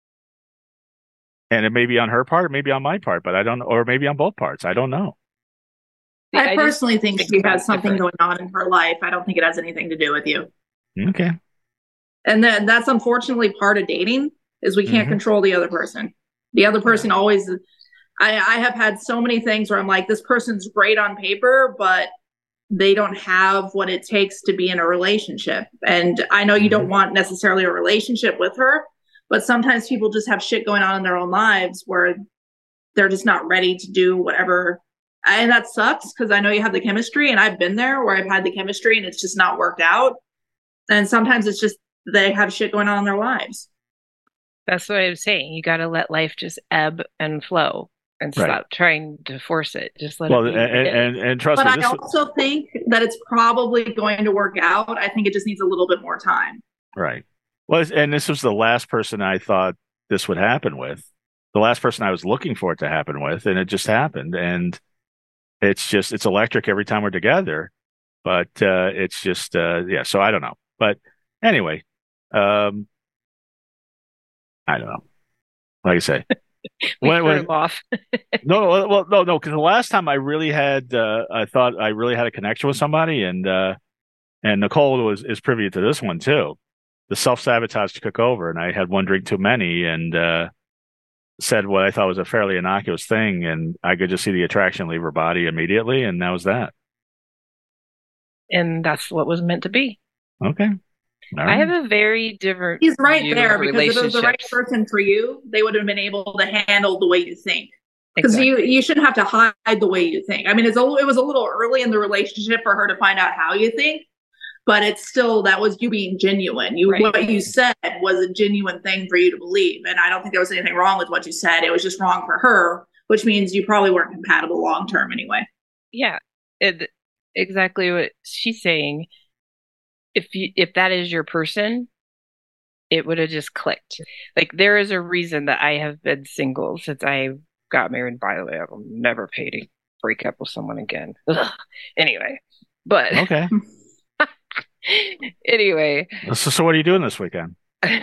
And it may be on her part, it may be on my part, but I don't know, or maybe on both parts. I don't know. I, I personally think, think she has something different. going on in her life. I don't think it has anything to do with you. Okay. And then that's unfortunately part of dating is we can't mm-hmm. control the other person. The other person always, I, I have had so many things where I'm like, this person's great on paper, but they don't have what it takes to be in a relationship. And I know you mm-hmm. don't want necessarily a relationship with her, but sometimes people just have shit going on in their own lives where they're just not ready to do whatever. And that sucks because I know you have the chemistry and I've been there where I've had the chemistry and it's just not worked out. And sometimes it's just, they have shit going on in their lives. That's what I'm saying. You got to let life just ebb and flow and right. stop trying to force it. Just let well, it be. And, and, and trust but me. But this I also w- think that it's probably going to work out. I think it just needs a little bit more time. Right. Well, and this was the last person I thought this would happen with. The last person I was looking for it to happen with, and it just happened. And it's just, it's electric every time we're together. But uh, it's just, uh, yeah, so I don't know. But anyway. Um, I don't know. Like I say, we when, when, off. no, well, no, no, because the last time I really had, uh, I thought I really had a connection with somebody, and uh, and Nicole was is privy to this one too. The self sabotage took over, and I had one drink too many, and uh, said what I thought was a fairly innocuous thing, and I could just see the attraction leave her body immediately, and that was that. and that's what was meant to be. Okay. All I right. have a very different He's right view there of because if it was the right relationships. person for you, they would have been able to handle the way you think. Because Exactly. you you shouldn't have to hide the way you think. I mean, it's a, it was a little early in the relationship for her to find out how you think, but it's still that was you being genuine. You Right. what you said was a genuine thing for you to believe, and I don't think there was anything wrong with what you said. It was just wrong for her, which means you probably weren't compatible long term anyway. Yeah, it, exactly what she's saying. If you if that is your person, it would have just clicked. Like there is a reason that I have been single since I got married. By the way, I will never pay to break up with someone again. Ugh. Anyway, but Okay. anyway, So, so what are you doing this weekend?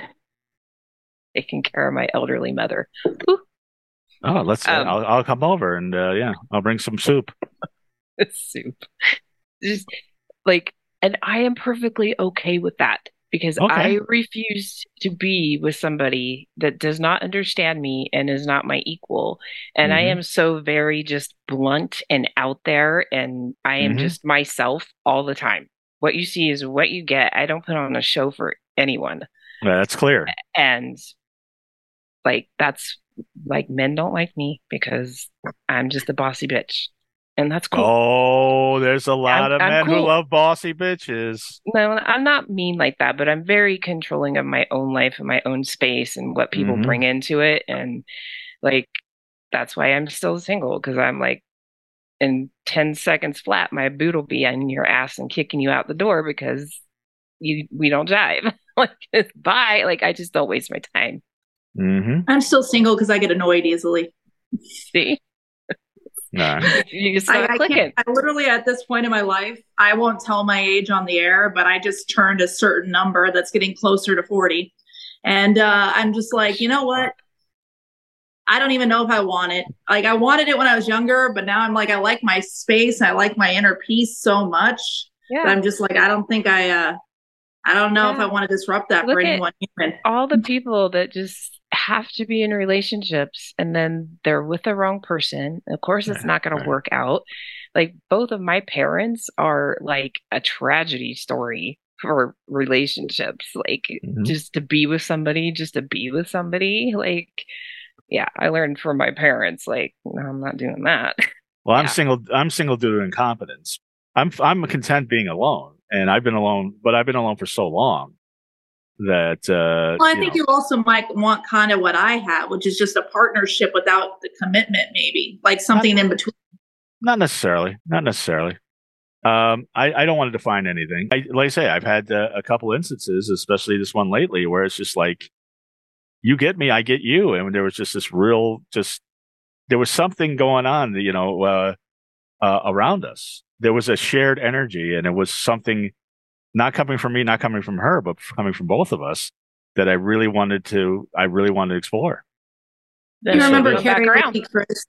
taking care of my elderly mother. Whew. Oh, let's. Um, I'll, I'll come over and uh, yeah, I'll bring some soup. soup. Just like, and I am perfectly okay with that because Okay. I refuse to be with somebody that does not understand me and is not my equal. And I Mhm. am so very just blunt and out there, and I am Mhm. just myself all the time. What you see is what you get. I don't put on a show for anyone. Yeah, that's clear. And like, that's like men don't like me because I'm just a bossy bitch. And that's cool. Oh, there's a lot I'm- of I'm men who cool. love bossy bitches. No, I'm not mean like that, but I'm very controlling of my own life and my own space and what people Mhm. bring into it. And like, that's why I'm still single because I'm like, in ten seconds flat, my boot will be on your ass and kicking you out the door because you we don't jive. Like, bye. Like, I just don't waste my time. Mhm. I'm still single because I get annoyed easily. See? All right. You just I, not I clicking. can't. I literally at this point in my life, I won't tell my age on the air, but I just turned a certain number that's getting closer to forty, and uh, I'm just like, you know what? I don't even know if I want it. Like I wanted it when I was younger, but now I'm like, I like my space. I like my inner peace so much that Yeah. I'm just like, I don't think I. Uh, I don't know if Yeah. I want to disrupt that Look for at- anyone human. All the people that just have to be in relationships and then they're with the wrong person. Of course, it's Right, not going right. to work out. Like both of my parents are like a tragedy story for relationships. Like Mhm. just to be with somebody, just to be with somebody. Like, yeah, I learned from my parents. Like, no, I'm not doing that. Well, I'm Yeah. single. I'm single due to incompetence. I'm I'm content being alone, and I've been alone, but I've been alone for so long that uh, Well, I you think know, you also might want kind of what I have, which is just a partnership without the commitment, maybe like something in between. not necessarily, not necessarily. Um, I, I don't want to define anything. I, like I say, I've had uh, a couple instances, especially this one lately, where it's just like, you get me, I get you, and there was just this real, just there was something going on, you know, uh, uh, around us. There was a shared energy, and it was something not coming from me, not coming from her, but coming from both of us that I really wanted to, I really wanted to explore. Then You So remember come back around. Karaoke Chris?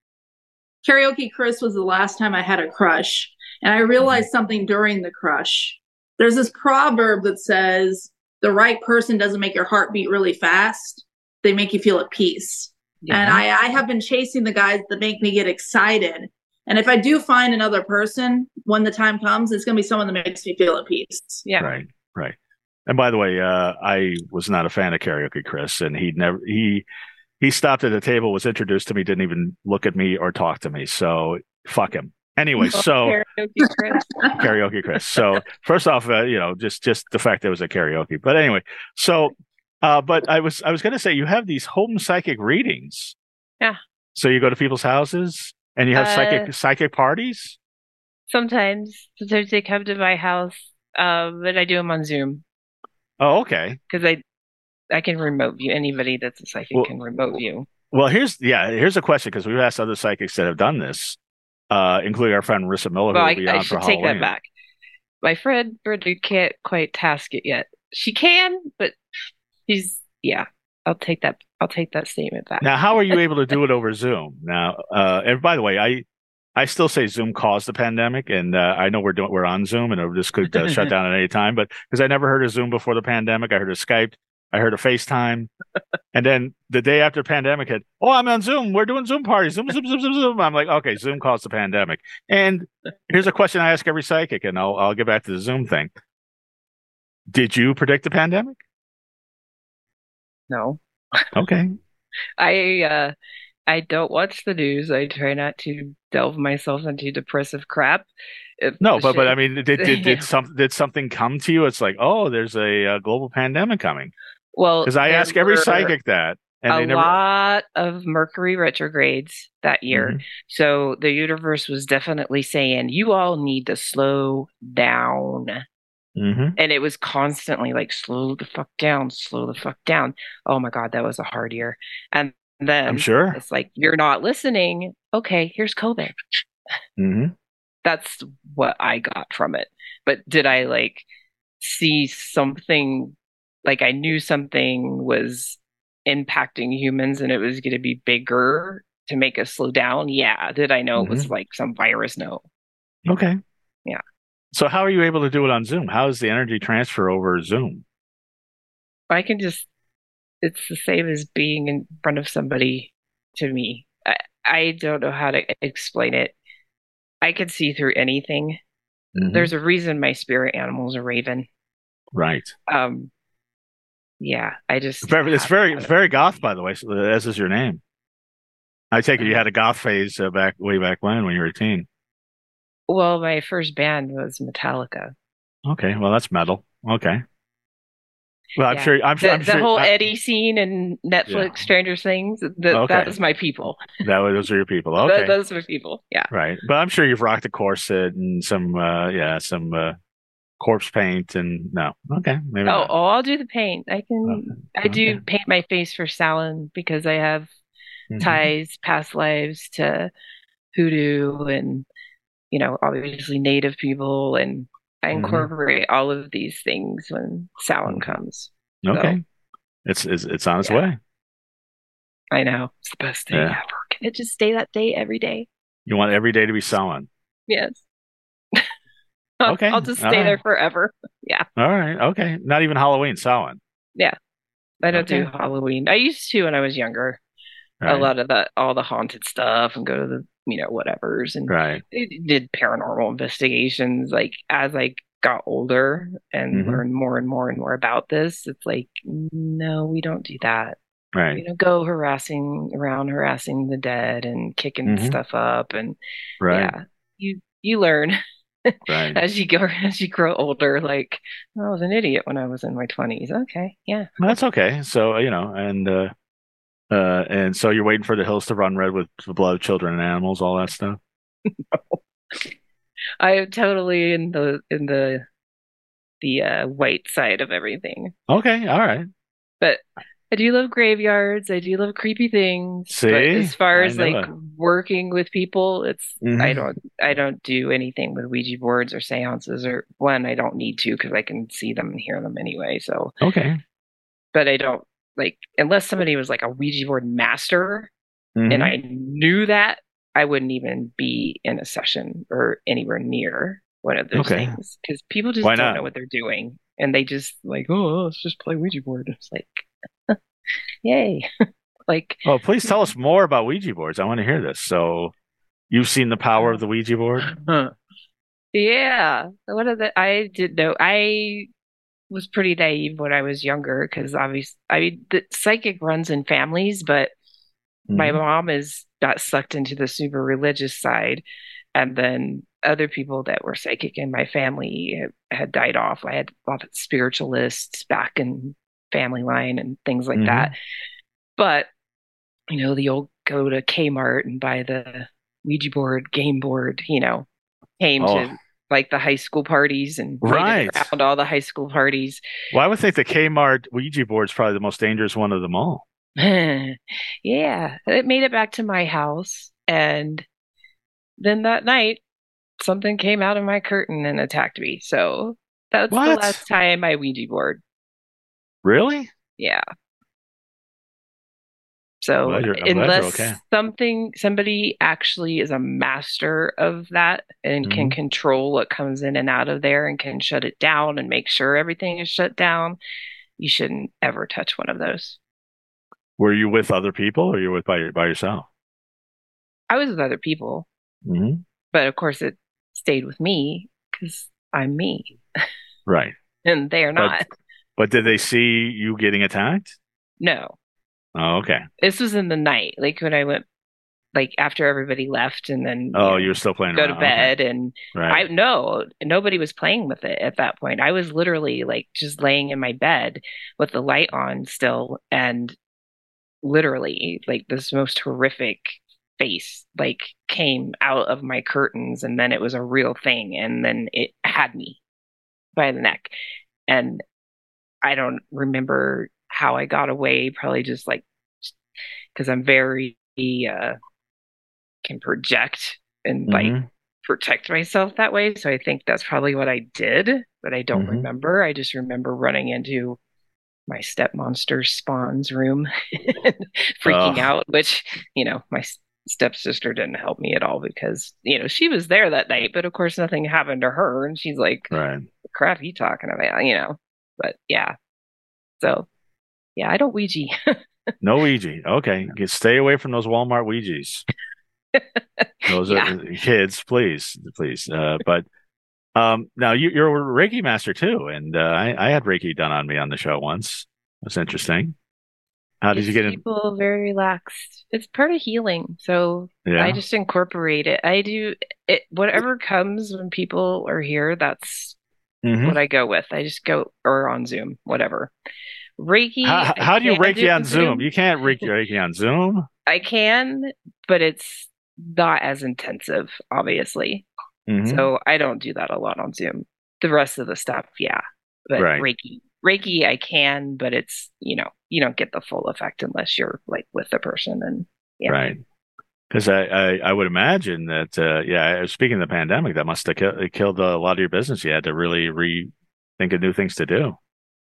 Karaoke Chris was the last time I had a crush. And I realized something during the crush. There's this proverb that says, the right person doesn't make your heart beat really fast. They make you feel at peace. Yeah. And I, I have been chasing the guys that make me get excited. And if I do find another person when the time comes, it's going to be someone that makes me feel at peace. Yeah. Right, right. And by the way, uh, I was not a fan of Karaoke Chris, and he never he he stopped at the table, was introduced to me, didn't even look at me or talk to me. So fuck him. Anyway, so Karaoke Chris. Karaoke Chris. So first off, uh, you know, just just the fact there was a karaoke. But anyway, so uh, but I was I was going to say you have these home psychic readings. Yeah. So you go to people's houses and you have Uh, psychic psychic parties. Sometimes, sometimes they come to my house, uh, but I do them on Zoom Oh, okay. because I, I can remote view anybody that's a psychic Well- can remote view. Well, here's yeah, here's a question because we've asked other psychics that have done this, uh, including our friend Marissa Miller, Well, who will I, be I on for should take Halloween. that back. My friend Brittany can't quite task it yet. She can, but she's yeah. I'll take that. I'll take that statement back. Now, how are you able to do it over Zoom? Now, uh, and by the way, I I still say Zoom caused the pandemic, and uh, I know we're doing we're on Zoom, and this could uh, shut down at any time. But because I never heard of Zoom before the pandemic, I heard of Skype, I heard a FaceTime. And then the day after the pandemic hit, oh, I'm on Zoom. We're doing Zoom parties. Zoom, Zoom, Zoom, Zoom, Zoom. I'm like, okay, Zoom caused the pandemic. And here's a question I ask every psychic, and I'll I'll get back to the Zoom thing. Did you predict the pandemic? No. Okay. I uh I don't watch the news. I try not to delve myself into depressive crap. If No, the but but I shit, mean, did did yeah. did some did something come to you? It's like, oh, there's a, uh global pandemic coming. Well, Because I there ask every were psychic that, and a they never. lot of Mercury retrogrades that year. Mhm. So the universe was definitely saying, you all need to slow down. Mhm. And it was constantly like, slow the fuck down, slow the fuck down. Oh my God, that was a hard year. And then I'm sure. it's like, you're not listening. Okay, here's COVID. Mhm. That's what I got from it. But did I like see something, like I knew something was impacting humans and it was going to be bigger to make us slow down? Yeah. Did I know it was Mhm. like some virus? No. Okay. Yeah. So how are you able to do it on Zoom? How is the energy transfer over Zoom? I can just, it's the same as being in front of somebody to me. I, I don't know how to explain it. I can see through anything. Mhm. There's a reason my spirit animal's a raven. Right. Um, yeah, I just Very, it's have very, that it's very ability. goth, by the way. So as is your name. I take it you Uh, had a goth phase uh, back way back when, when you were a teen. well, my first band was Metallica. Okay, well that's metal. Okay. Well, I'm Yeah, sure. I'm sure. the I'm the sure. whole I, Eddie scene and yeah. Netflix, Stranger Things. That that Okay. was my people. That was those are your people. That, Okay. those were people. Yeah. Right. But I'm sure you've rocked a corset and some. Uh, yeah, some uh, corpse paint and no. Okay, maybe Oh, not. oh, I'll do the paint. I Okay. can. I Okay. do paint my face for Salon because I have Hmm. ties, past lives to hoodoo and you know, obviously Native people, and I Hmm. incorporate all of these things when Salon comes. So Okay. It's, it's it's on its yeah, way. I know it's the best day Yeah. ever. Can it just stay that day every day? You want every day to be selling. Yes, Okay. I'll just All stay right. there forever. Yeah, All right. Okay. Not even Halloween selling. yeah. I don't do Okay. Halloween. I used to when I was younger. A Right. lot of the all the haunted stuff and go to the you know whatevers and Right. it did paranormal investigations. Like as I got older and Hmm. learned more and more and more about this, it's like no, we don't do that. Right. You know, go harassing around, harassing the dead and kicking Hmm. stuff up, and Right. yeah, you you learn Right. as you go as you grow older. Like I was an idiot when I was in my twenties. Okay, yeah. Well, that's okay. So, you know, and uh uh and so you're waiting for the hills to run red with the blood of children and animals, all that stuff. I am totally in the in the the uh, white side of everything. Okay, all right. But I do love graveyards. I do love creepy things. But See? as far I as knew like it. working with people, it's I Hmm. don't I don't do anything with Ouija boards or seances or one I don't need to because I can see them and hear them anyway. So, Okay. but I don't like unless somebody was like a Ouija board master and Hmm. I knew that I wouldn't even be in a session or anywhere near one of those Okay. things because people just Why don't know not? what they're doing and they just like oh let's just play Ouija board. It's like yay. Like, Oh, please tell us more about Ouija boards. I want to hear this. So, you've seen the power of the Ouija board? yeah. What are the? I didn't know. I was pretty naive when I was younger because obviously, I mean, the psychic runs in families, but my Hmm. mom is got sucked into the super religious side, and then other people that were psychic in my family had, had died off. I had a lot of spiritualists back in family line and things like that. Hmm. But you know, the old go to Kmart and buy the Ouija board, game board, you know, came Oh, to like the high school parties and made it right. around all the high school parties. Well, I would think the Kmart Ouija board is probably the most dangerous one of them all. Yeah, it made it back to my house. And then that night, something came out of my curtain and attacked me. So that's the What? last time I Ouija board. Really? Yeah. I'm So glad you're, I'm glad you're unless okay. something somebody actually is a master of that and can Hmm. control what comes in and out of there and can shut it down and make sure everything is shut down, you shouldn't ever touch one of those. Were you with other people or you were with by, by yourself? I was with other people, Mm-hmm. but of course it stayed with me because I'm me. Right. And they are But not. but did they see you getting attacked? No. Oh, okay. This was in the night, like when I went, like after everybody left, and then Oh, you know, you were still playing go around. to bed, Okay. and I Right. no, nobody was playing with it at that point. I was literally like just laying in my bed with the light on still, and literally like this most horrific face like came out of my curtains, and then it was a real thing, and then it had me by the neck, and I don't remember how I got away. Probably just like because I'm very uh, can project and like Mm-hmm. protect myself that way. So I think that's probably what I did, but I don't Mm-hmm. remember. I just remember running into my step monster spawn's room and freaking Oh, out, which, you know, my stepsister didn't help me at all because, you know, she was there that night, but of course nothing happened to her. And she's like, right. what crap are you talking about? You know, but yeah. So yeah, I don't Ouija. No Ouija. Okay. Get, stay away from those Walmart Ouijas. Those are Yeah. uh, kids, please, please. Uh, but um, now you, you're a Reiki master too, and uh, I, I had Reiki done on me on the show once. That's interesting. How did you Gets get in? people very relaxed. It's part of healing. So I Yeah. just incorporate it. I do it, whatever comes when people are here, that's Mm-hmm. what I go with. I just go or on Zoom, whatever. Reiki, How I how do you can do Reiki on on Zoom? Zoom. You can't Reiki Reiki on Zoom. I can, but it's not as intensive, obviously. Mm-hmm. So I don't do that a lot on Zoom. The rest of the stuff, yeah. But Right. Reiki, Reiki, I can, but it's, you know, you don't get the full effect unless you're like with the person. And yeah. Right. Because I, I, I would imagine that, uh, yeah, speaking of the pandemic, that must have ki- killed a lot of your business. You had to really rethink of new things to do.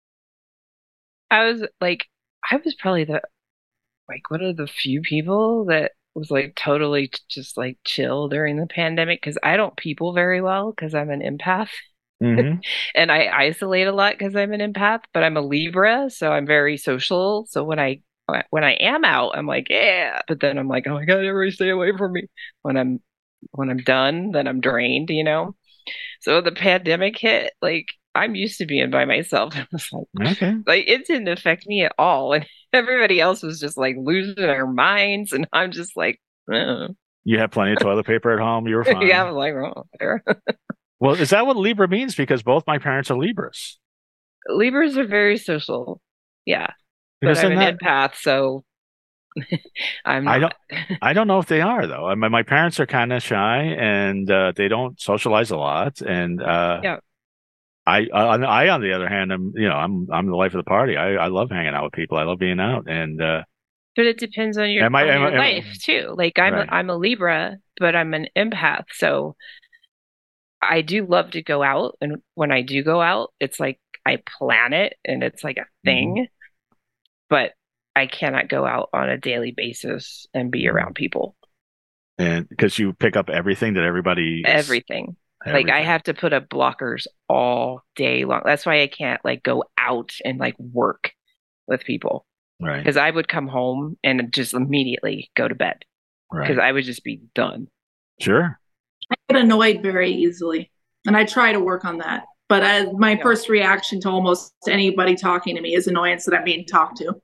I was like, I was probably the, like, one of the few people that was like totally t- just like chill during the pandemic because I don't people very well because I'm an empath. Mm-hmm. And I isolate a lot because I'm an empath, but I'm a Libra, so I'm very social. So when I when I am out, I'm like, yeah, but then I'm like, oh my God, everybody stay away from me. When I'm when I'm done, then I'm drained, you know. So the pandemic hit, like I'm used to being by myself. I was like, Okay. like it didn't affect me at all, and everybody else was just like losing their minds, and I'm just like, oh. You had plenty of toilet paper at home. You were Yeah, I fine. was like, oh, there. Well, is that what Libra means? Because both my parents are Libras. Libras are very social. Yeah. But Because I'm then an that empath, so I'm I don't not. I don't know if they are though. I mean, my parents are kind of shy and uh, they don't socialize a lot. And uh, Yeah. I, I, I, on the other hand, I'm you know I'm I'm the life of the party. I, I love hanging out with people. I love being out. And uh, But it depends on your am I, on am I your am, life too. Like I'm a, right? I'm a Libra, but I'm an empath, so I do love to go out, and when I do go out, it's like I plan it and it's like a Hmm. thing, but I cannot go out on a daily basis and be Hmm. around people. And because you pick up everything that everybody is Everything. Like I everything, have to put up blockers all day long. That's why I can't like go out and like work with people right? because I would come home and just immediately go to bed because Right. I would just be done. Sure. I get annoyed very easily, and I try to work on that. But I, my Yeah. first reaction to almost anybody talking to me is annoyance that I'm being talked to.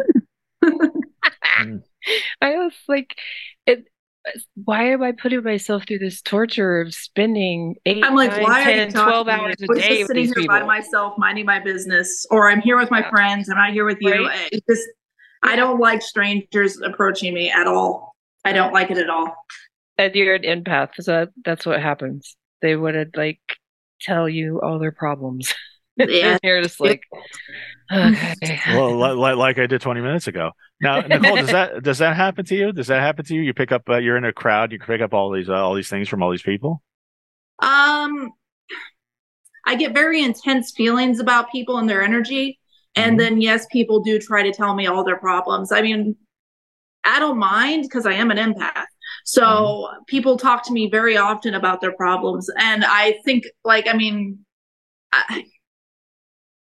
Mm. I was like, it, why am I putting myself through this torture of spending eight, I'm like, nine, why are you ten, twelve talking to me? hours I a was day just with sitting these here by people? myself, minding my business, or I'm here with my Yeah. friends. I'm not here with you. Right? It's just, I don't like strangers approaching me at all. I don't like it at all. And you're an empath, so that's what happens. They would like tell you all their problems. Yeah. And you're just like, okay. Well, like, like I did twenty minutes ago. Now, Nicole, does that does that happen to you? Does that happen to you? You pick up, uh, you're in a crowd, you pick up all these uh, all these things from all these people. Um, I get very intense feelings about people and their energy. And Mhm. then, yes, people do try to tell me all their problems. I mean, I don't mind because I am an empath. So Mhm. people talk to me very often about their problems. And I think, like, I mean, I,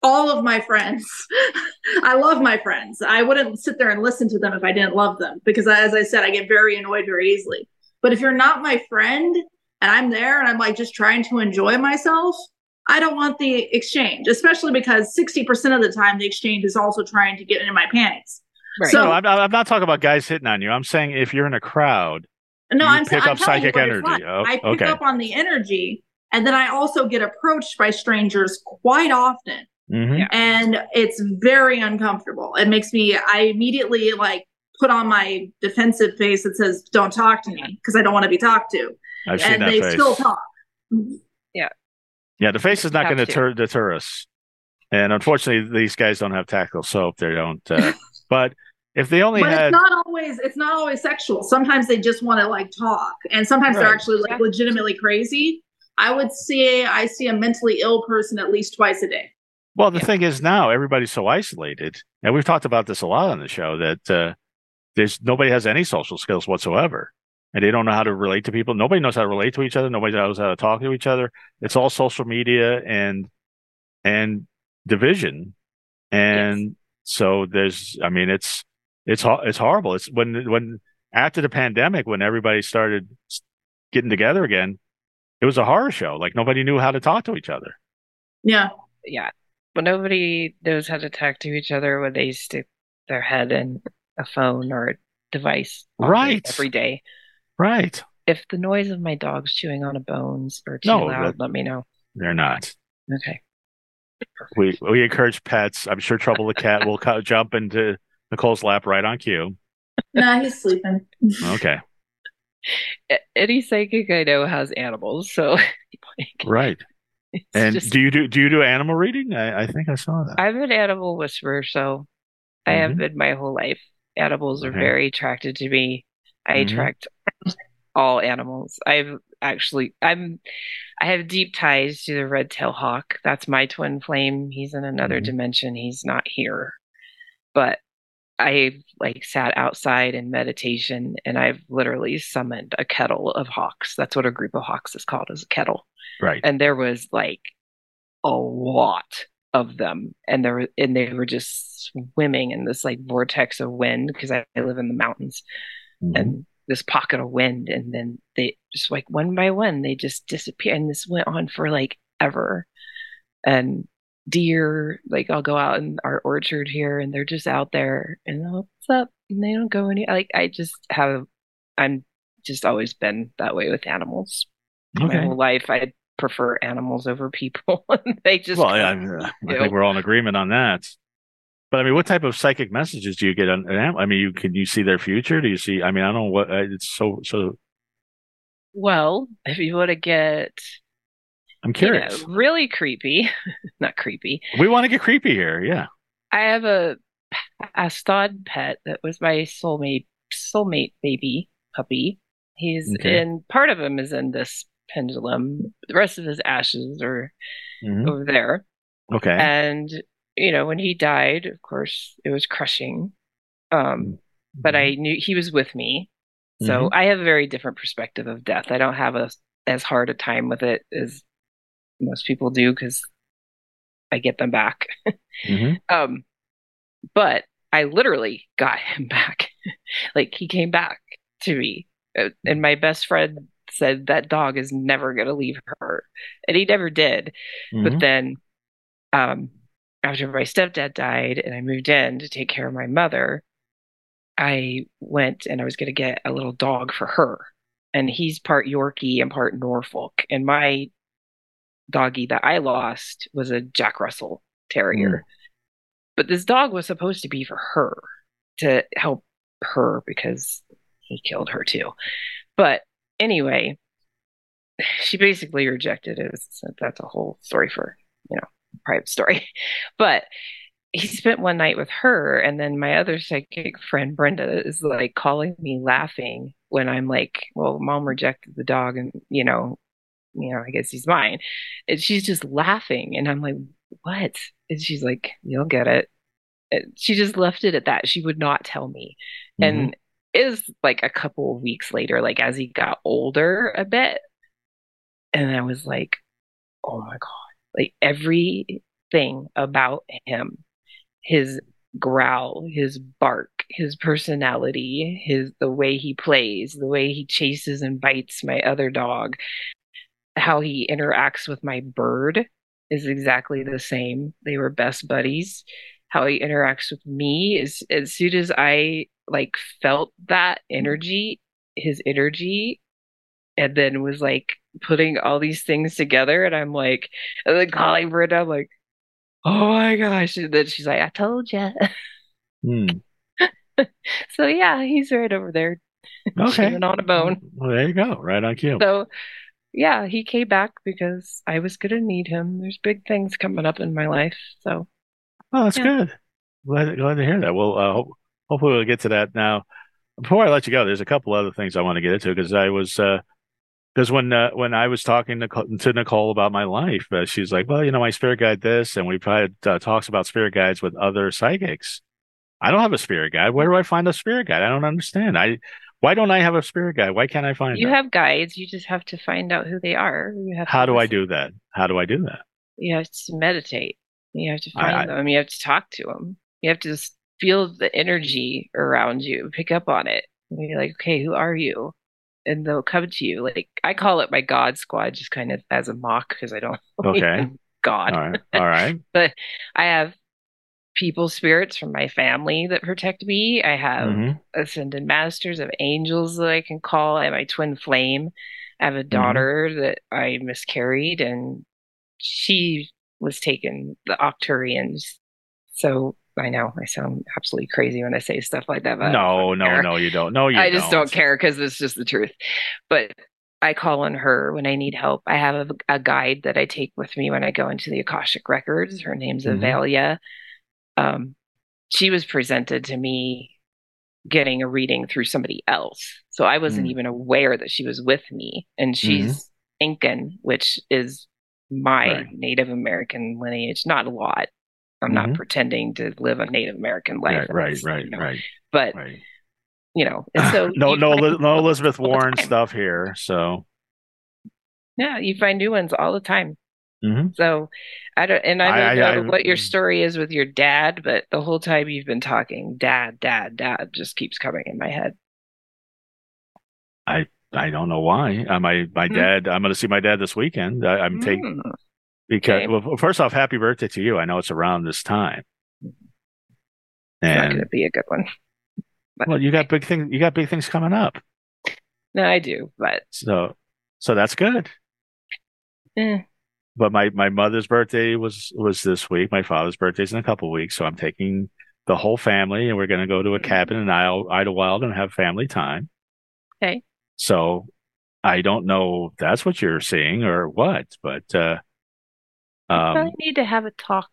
All of my friends. I love my friends. I wouldn't sit there and listen to them if I didn't love them because, as I said, I get very annoyed very easily. But if you're not my friend and I'm there and I'm like just trying to enjoy myself, I don't want the exchange, especially because sixty percent of the time the exchange is also trying to get into my panties. Right. So no, I'm, I'm not talking about guys hitting on you. I'm saying if you're in a crowd, no, you I'm pick I'm up psychic energy. Like. Oh, I pick okay. up on the energy, and then I also get approached by strangers quite often. Mm-hmm. And it's very uncomfortable. It makes me, I immediately like put on my defensive face that says, don't talk to me because I don't want to be talked to. I've seen and that they face. still talk. Yeah. Yeah. The face is not going to deter, deter us. And unfortunately, these guys don't have tactile soap. They don't, uh, but if they only but had, it's not always, it's not always sexual. Sometimes they just want to like talk. And sometimes right. they're actually like legitimately crazy. I would say I see a mentally ill person at least twice a day. Well, the yeah. thing is now everybody's so isolated, and we've talked about this a lot on the show, that uh, there's nobody has any social skills whatsoever, and they don't know how to relate to people. Nobody knows how to relate to each other. Nobody knows how to talk to each other. It's all social media and and division, and yes. so there's. I mean, it's it's it's horrible. It's when when after the pandemic, when everybody started getting together again, it was a horror show. Like nobody knew how to talk to each other. Yeah, yeah. Well, nobody knows how to talk to each other when they stick their head in a phone or a device right every day. Right. If the noise of my dog's chewing on a bones or too no, loud, that, let me know. They're not. Okay. Perfect. We we encourage pets. I'm sure Trouble the Cat will co- jump into Nicole's lap right on cue. Nah, he's sleeping. Okay. Any psychic I know has animals, so like, right. And just, do you do do you do animal reading? I, I think I saw that. I'm an animal whisperer, so mm-hmm. I have been my whole life. Animals are okay. very attracted to me. I mm-hmm. attract all animals. I've actually I'm I have deep ties to the red-tailed hawk. That's my twin flame. He's in another mm-hmm. dimension. He's not here. But I've like sat outside in meditation and I've literally summoned a kettle of hawks. That's what a group of hawks is called, is a kettle. Right. And there was like a lot of them. And there and they were just swimming in this like vortex of wind because I, I live in the mountains. Mm-hmm. And this pocket of wind, and then they just like one by one they just disappear, and this went on for like ever. And deer, like I'll go out in our orchard here and they're just out there and oh, what's up, and they don't go any like I just have I'm just always been that way with animals. Okay. My whole life I prefer animals over people. They just well I, I, I think we're all in agreement on that. But I mean, what type of psychic messages do you get on? I mean, you can you see their future? Do you see? I mean, I don't know what it's so so. Well, if you want to get, I'm curious. You know, really creepy, not creepy. We want to get creepy here, yeah. I have a a stud pet that was my soulmate soulmate baby puppy. He's okay. in part of him is in this pendulum. The rest of his ashes are mm-hmm. over there. Okay, and. You know, when he died, of course, it was crushing. Um, mm-hmm. But I knew he was with me. So mm-hmm. I have a very different perspective of death. I don't have a, as hard a time with it as most people do because I get them back. mm-hmm. um, but I literally got him back. Like, he came back to me. And my best friend said that dog is never going to leave her. And he never did. Mm-hmm. But then... Um, after my stepdad died and I moved in to take care of my mother, I went and I was going to get a little dog for her. And he's part Yorkie and part Norfolk. And my doggy that I lost was a Jack Russell Terrier. Mm. But this dog was supposed to be for her, to help her because he killed her too. But anyway, she basically rejected it. So that's a whole story for, you know, private story. But he spent one night with her, and then my other psychic friend Brenda is like calling me laughing when I'm like, well, mom rejected the dog and you know you know I guess he's mine, and she's just laughing and I'm like, what? And she's like, you'll get it. And she just left it at that. She would not tell me. Mm-hmm. And it was like a couple of weeks later, like as he got older a bit, and I was like, oh my god. Like every thing about him. His growl, his bark, his personality, his the way he plays, the way he chases and bites my other dog, how he interacts with my bird is exactly the same. They were best buddies. How he interacts with me is as soon as I like felt that energy, his energy, and then was like putting all these things together, and I'm like, and then calling Brenda, I'm like, oh my gosh. And then she's like, I told you. Hmm. So yeah, he's right over there. Okay. Chewing on a bone. Well, there you go. Right on cue. So yeah, he came back because I was gonna need him. There's big things coming up in my life. So Oh, that's yeah. good. Glad, glad to hear that. Well, uh, ho- hopefully we'll get to that now. Before I let you go, there's a couple other things I want to get into because I was uh, because when uh, when I was talking to, Co- to Nicole about my life, uh, she's like, "Well, you know, my spirit guide this," and we've had uh, talks about spirit guides with other psychics. I don't have a spirit guide. Where do I find a spirit guide? I don't understand. I Why don't I have a spirit guide? Why can't I find You them? have guides, you just have to find out who they are. You have How to do I listen. do that? How do I do that? You have to meditate. You have to I, find I them. You have to talk to them. You have to just feel the energy around you, pick up on it. And be like, okay, who are you? And they'll come to you. Like I call it my God squad, just kind of as a mock because I don't believe okay. in God. All right. All right. But I have people spirits from my family that protect me. I have Mm-hmm. ascended masters of angels that I can call. I have my twin flame. I have a Mm-hmm. daughter that I miscarried, and she was taken the Octurians. So I know I sound absolutely crazy when I say stuff like that, but I don't No, fucking no, care. no, you don't. No, you I just don't don't. care because it's just the truth. But I call on her when I need help. I have a, a guide that I take with me when I go into the Akashic records. Her name's Mm-hmm. Avelia. Um, she was presented to me getting a reading through somebody else. So I wasn't Mm-hmm. even aware that she was with me. And she's Incan, which is my Right. Native American lineage. Not a lot. I'm Mm-hmm. not pretending to live a Native American life. Right, right, That's, right, you know, right, but right. you know, and so No, you no, find Eli- no all Elizabeth the Warren time. stuff here. So, Yeah, you find new ones all the time. mm-hmm. So I don't, and I I, don't I, I, know what your story is with your dad, but the whole time you've been talking, dad, dad, dad just keeps coming in my head. I, I don't know why. Uh, my, my Hmm. dad. I'm going to see my dad this weekend. I, I'm taking Mm, because. okay. Well, first off, happy birthday to you. I know it's around this time, It's not going to and be a good one. But well, you got big things. You got big things coming up. no, I do, but So, so that's good. eh, But my, my mother's birthday was was this week. My father's birthday's in a couple of weeks, so I'm taking the whole family, and we're going to go to a cabin in Idle, Idlewild and have family time. okay. So I don't know if that's what you're seeing or what, but uh, We probably um, need to have a talk.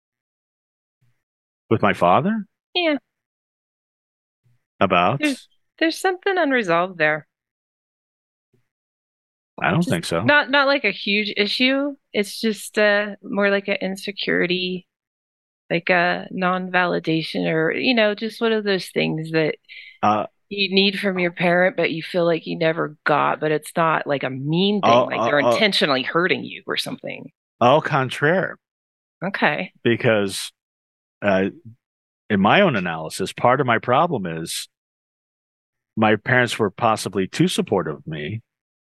with my father Yeah, about, there's there's something unresolved there. I don't Just think so. not not like a huge issue. It's just uh more like an insecurity, like a non-validation, or you know, just one of those things that Uh, you need from your parent, but you feel like you never got. But it's not like a mean au, thing, like they're au, intentionally hurting you or something. au contraire, Okay. because uh, in my own analysis, part of my problem is my parents were possibly too supportive of me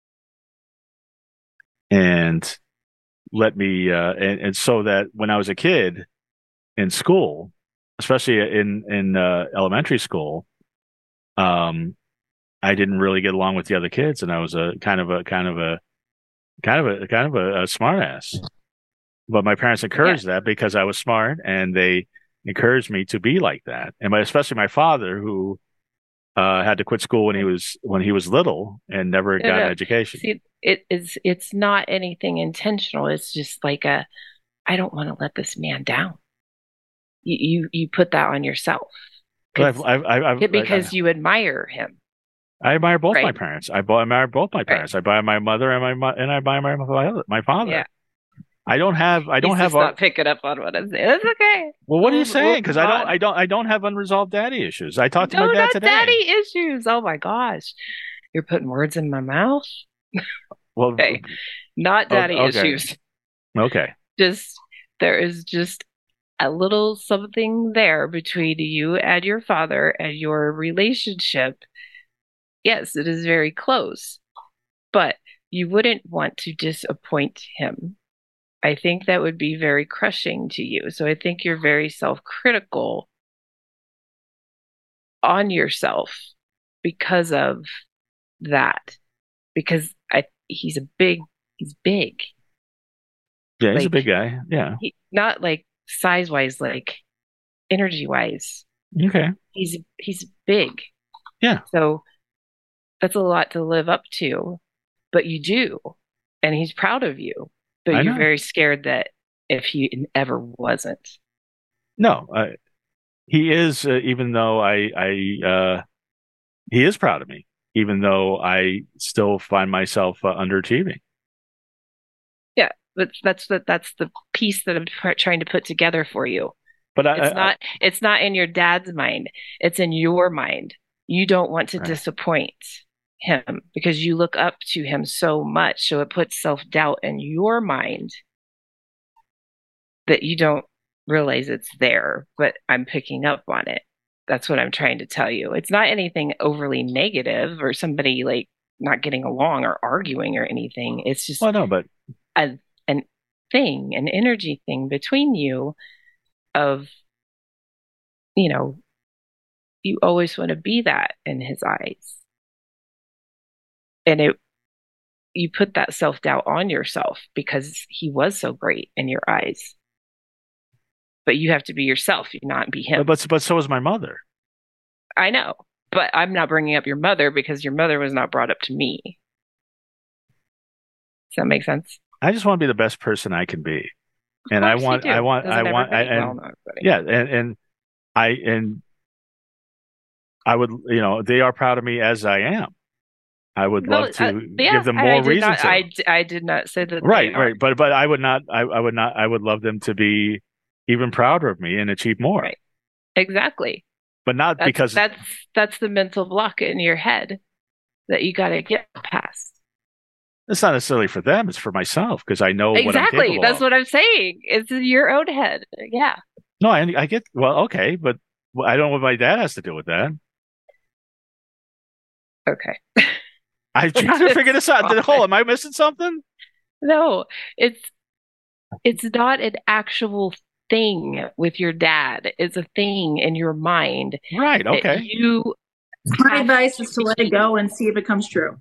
and let me, uh, and, and so that when I was a kid in school, especially in in uh, elementary school, um, I didn't really get along with the other kids, and I was a kind of a kind of a kind of a kind of a, a smart ass. But my parents Yeah. encouraged that because I was smart, and they encouraged me to be like that. And my, especially my father, who uh, had to quit school when he was when he was little and never No, got an no. education. See, it is it's not anything intentional. It's just like a I don't want to let this man down. You you, you put that on yourself But because I've, I've, I've, because I, you admire him, I admire both my right? parents. I, I admire both my Right. parents. I admire my mother and my mo- and I admire my my, my father. Yeah. I don't have I don't He's have just ar- not picking up on what I'm saying. That's okay. well, what are you We'll, we'll saying? Because move I don't on. I don't I don't have unresolved daddy issues. I talked to No, my dad not today. daddy issues. Oh my gosh. You're putting words in my mouth. Well, Hey, not o- daddy okay, issues. okay. Just there is just a little something there between you and your father and your relationship. Yes, it is very close, but you wouldn't want to disappoint him. I think that would be very crushing to you. So I think you're very self-critical on yourself because of that. Because I he's a big he's big. Yeah, he's Like, a big guy. Yeah. He, not like size wise, like energy wise. Okay. He's he's big. Yeah. So that's a lot to live up to, but you do, and he's proud of you. But I you're know. very scared that if he ever wasn't. No, uh, he is. Uh, even though I, I, uh, he is proud of me. Even though I still find myself uh, underachieving. Yeah, but that's the that's the piece that I'm tr- trying to put together for you. But I, It's I, not it's not in your dad's mind. It's in your mind. You don't want to Right. disappoint him because you look up to him so much. So it puts self-doubt in your mind that you don't realize it's there, but I'm picking up on it. That's what I'm trying to tell you. It's not anything overly negative or somebody like not getting along or arguing or anything. It's just well, no, but a an thing, an energy thing between you of, you know, you always want to be that in his eyes. And it you put that self-doubt on yourself because he was so great in your eyes. But you have to be yourself, you not be him. but but so is my mother. I know, but I'm not bringing up your mother because your mother was not brought up to me. Does that make sense? I just want to be the best person I can be, and I want, I want, I want, I, and well, yeah, and and I and I would, you know, they are proud of me as I am. I would no, love to uh, yeah, give them more reason not, to. I, I did not say that. Right, right, but but I would not. I, I would not. I would love them to be even prouder of me and achieve more. Right. Exactly. But not that's, because that's that's the mental block in your head that you got to get past. It's not necessarily for them; it's for myself because I know what I'm capable exactly. That's of. what I'm saying. It's in your own head. Yeah. No, I I get well, okay, but I don't know what my dad has to do with that. Okay. I'm trying to figure this out. Did, hold, am I missing something? No, it's it's not an actual thing with your dad. It's a thing in your mind. Right. that Okay. You. My advice is to let it go and see if it comes true.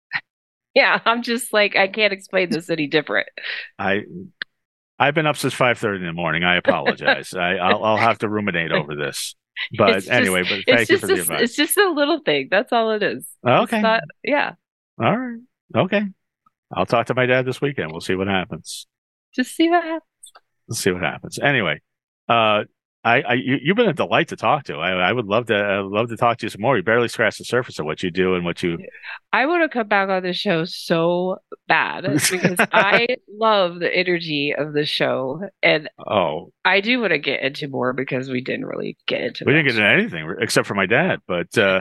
Yeah, I'm just like I can't explain this any different. I I've been up since five thirty in the morning. I apologize. I I'll, I'll have to ruminate over this. But It's just- anyway, but It's thank you just for the a, advice. it's just a little thing. That's all it is. Okay. It's not, yeah. All right. Okay. I'll talk to my dad this weekend. We'll see what happens. Just see what happens. Let's see what happens. Anyway, uh, I, I you, you've been a delight to talk to. I, I would love to I would love to talk to you some more. You barely scratched the surface of what you do and what you. I want to come back on the show so bad because I love the energy of the show, and Oh, I do want to get into more because we didn't really get into. we didn't get into anything except for my dad, but uh,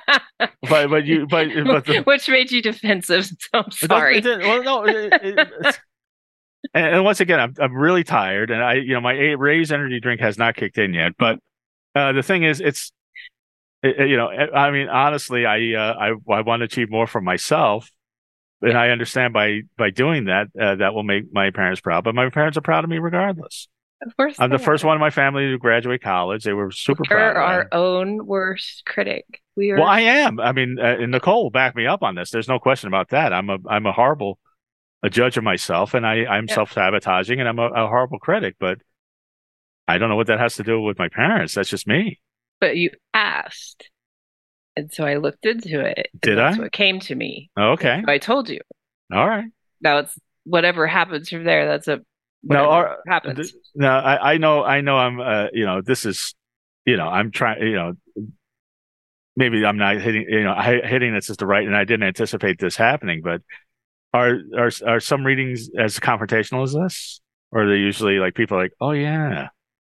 but but you but but the, which made you defensive. So I'm sorry. It, it, well, no. It, it, and, and once again, I'm I'm really tired, and I you know my Ray's energy drink has not kicked in yet. But uh, the thing is, it's it, you know I mean honestly, I uh, I I want to achieve more for myself, and I understand by by doing that uh, that will make my parents proud. But my parents are proud of me regardless. Of course, I'm the they first are. one in my family to graduate college. They were super We're proud. Of our that. own worst critic. We are. Well, I am. I mean, uh, and Nicole will back me up on this. There's no question about that. I'm a I'm a horrible a judge of myself, and I I'm Yeah. self-sabotaging, and I'm a, a horrible critic. But I don't know what that has to do with my parents. That's just me. But you asked, and so I looked into it. and Did that's I? What came to me? Okay. So I told you. All right. Now it's whatever happens from there. That's a No, whatever our- happens. th- No, I, I know. I know. I'm. Uh, you know, this is. You know, I'm trying. You know, maybe I'm not hitting. You know, I, hitting this is the right, and I didn't anticipate this happening. But are are are some readings as confrontational as this, or are they usually like people are like, oh yeah.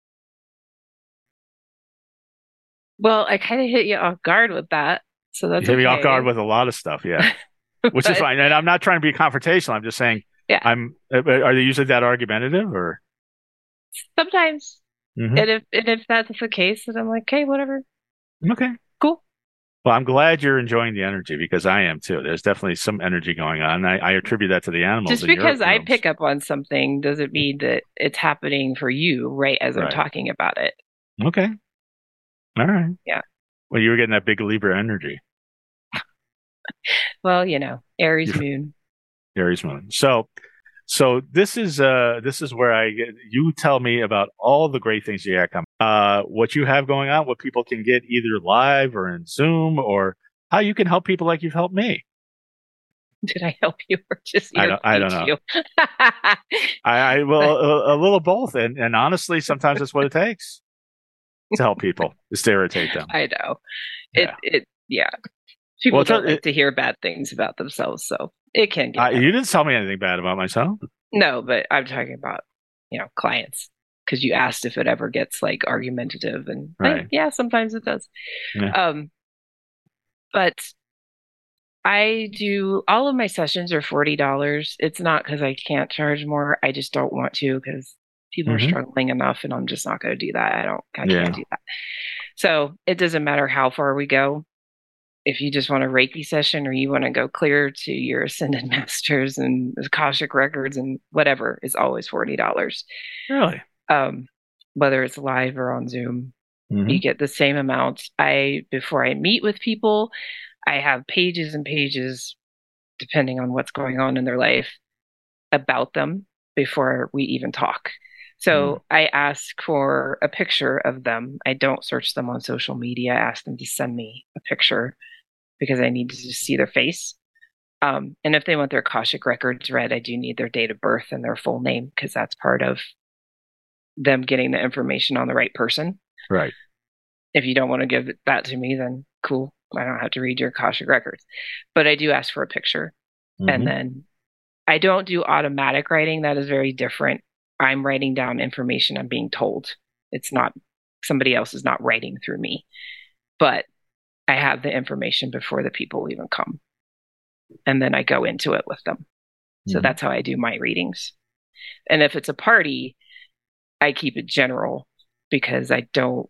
Well, I kind of hit you off guard with that, so that's You hit me off okay. guard with a lot of stuff, yeah, which is But- fine. And I'm not trying to be confrontational. I'm just saying, Yeah. I'm. Are they usually that argumentative, or Sometimes. Mm-hmm. And if and if that's the case, then I'm like, okay, whatever. Okay. Cool. Well, I'm glad you're enjoying the energy because I am too. There's definitely some energy going on. I, I attribute that to the animals. Just in your because I rooms. pick up on something doesn't mean that it's happening for you right as I'm Right. talking about it. Okay. All right. Yeah. Well, you were getting that big Libra energy. Well, you know, Aries moon. Aries moon. So, so this is uh this is where I get you tell me about all the great things you got coming. Uh, what you have going on, what people can get either live or in Zoom, or how you can help people like you've helped me. Did I help you or just I don't, I don't know. you? I, I well a, a little both, and and honestly, sometimes that's what it takes to help people, is to irritate them. I know. It Yeah. it yeah. People Well, don't it- like to hear bad things about themselves, so it can get I, better. you didn't tell me anything bad about myself. No, but I'm talking about, you know, clients. Because you asked if it ever gets like argumentative, and like, Right. yeah, sometimes it does. Yeah. Um, but I do all of my sessions are forty dollars. It's not because I can't charge more. I just don't want to because people Mhm. are struggling enough, and I'm just not going to do that. I don't. I Yeah. can't do that. So it doesn't matter how far we go. If you just want a Reiki session or you want to go clear to your Ascended Masters and Akashic Records and whatever, is always forty dollars. Really? Um, whether it's live or on Zoom, Mhm. you get the same amount. I before I meet with people, I have pages and pages, depending on what's going on in their life, about them before we even talk. So Mm. I ask for a picture of them. I don't search them on social media. I ask them to send me a picture because I need to just see their face. Um, and if they want their Akashic Records read, I do need their date of birth and their full name because that's part of them getting the information on the right person. Right. If you don't want to give that to me, then cool. I don't have to read your Akashic Records. But I do ask for a picture. Mhm. And then I don't do automatic writing. That is very different. I'm writing down information I'm being told. It's not, somebody else is not writing through me. But I have the information before the people even come. And then I go into it with them. So Mhm. that's how I do my readings. And if it's a party, I keep it general because I don't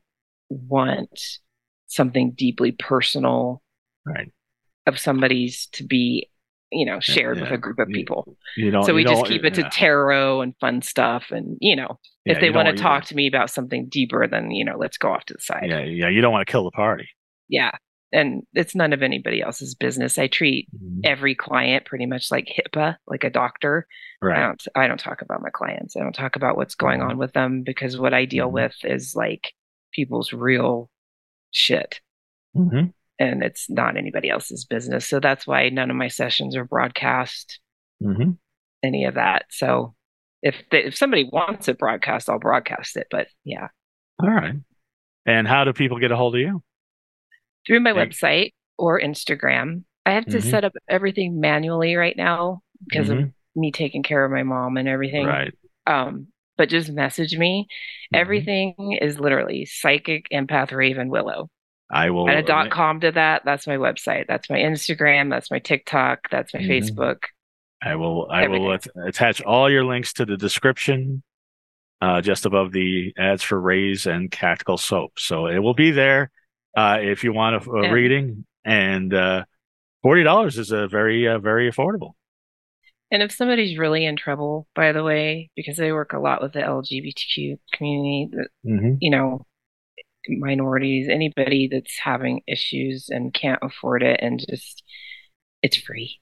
want something deeply personal Right. of somebody's to be, you know, shared Yeah. with a group of You- people. You don't. So we you just don't- keep it yeah. to tarot and fun stuff. And, you know, Yeah, if they you want to don't- you- talk to me about something deeper, then, you know, let's go off to the side. Yeah, yeah. You don't want to kill the party. Yeah. And it's none of anybody else's business. I treat Mhm. every client pretty much like HIPAA, like a doctor. I Right. don't I don't talk about my clients. I don't talk about what's going Mhm. on with them because what I deal Mhm. with is like people's real shit. hmm And it's not anybody else's business. So that's why none of my sessions are broadcast, hmm any of that. So if they, if somebody wants it broadcast, I'll broadcast it. But yeah, All right. And how do people get a hold of you? through my Thank- website or Instagram. I have to Mhm. set up everything manually right now because of Mhm. me taking care of my mom and everything. Right. Um, but just message me. Mhm. Everything is literally Psychic Empath Raven Willow. I will. Add a dot com to that. That's my website. That's my Instagram. That's my TikTok. That's my Mhm. Facebook. I will. I will Everything. at- attach all your links to the description, uh, just above the ads for Rays and Tactical Soap. So it will be there uh, if you want a, a And- reading. And uh, forty dollars is a very, uh, very affordable. And if somebody's really in trouble, by the way, because I work a lot with the L G B T Q community, the- Mm-hmm. you know, minorities, anybody that's having issues and can't afford it, and just, it's free.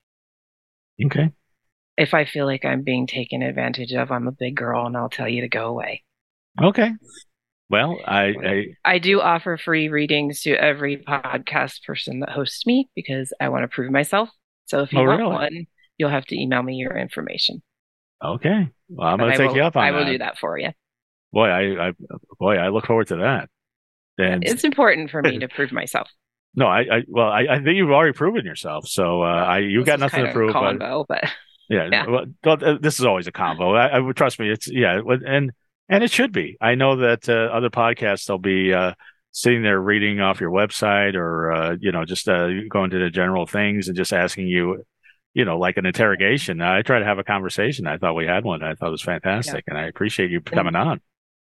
Okay. If I feel like I'm being taken advantage of, I'm a big girl and I'll tell you to go away. Okay. Well, I, I I do offer free readings to every podcast person that hosts me because I want to prove myself. So if you Oh, want really? one, you'll have to email me your information. okay. Well, I'm But going I to take will, you up on I that. will do that for you. Boy, I, I, boy, I look forward to that. And It's important for me to prove myself. no, I, I, well, I, I think you've already proven yourself. So, uh, I, you This got is nothing kind to of prove. But combo, but yeah, Yeah. well, well, uh, this is always a combo. I, I would trust me. It's yeah, and and it should be. I know that uh, other podcasts they'll be uh, sitting there reading off your website or uh, you know just uh, going to the general things and just asking you, you know, like an interrogation. I try to have a conversation. I thought we had one. I thought it was fantastic, and I appreciate you coming on.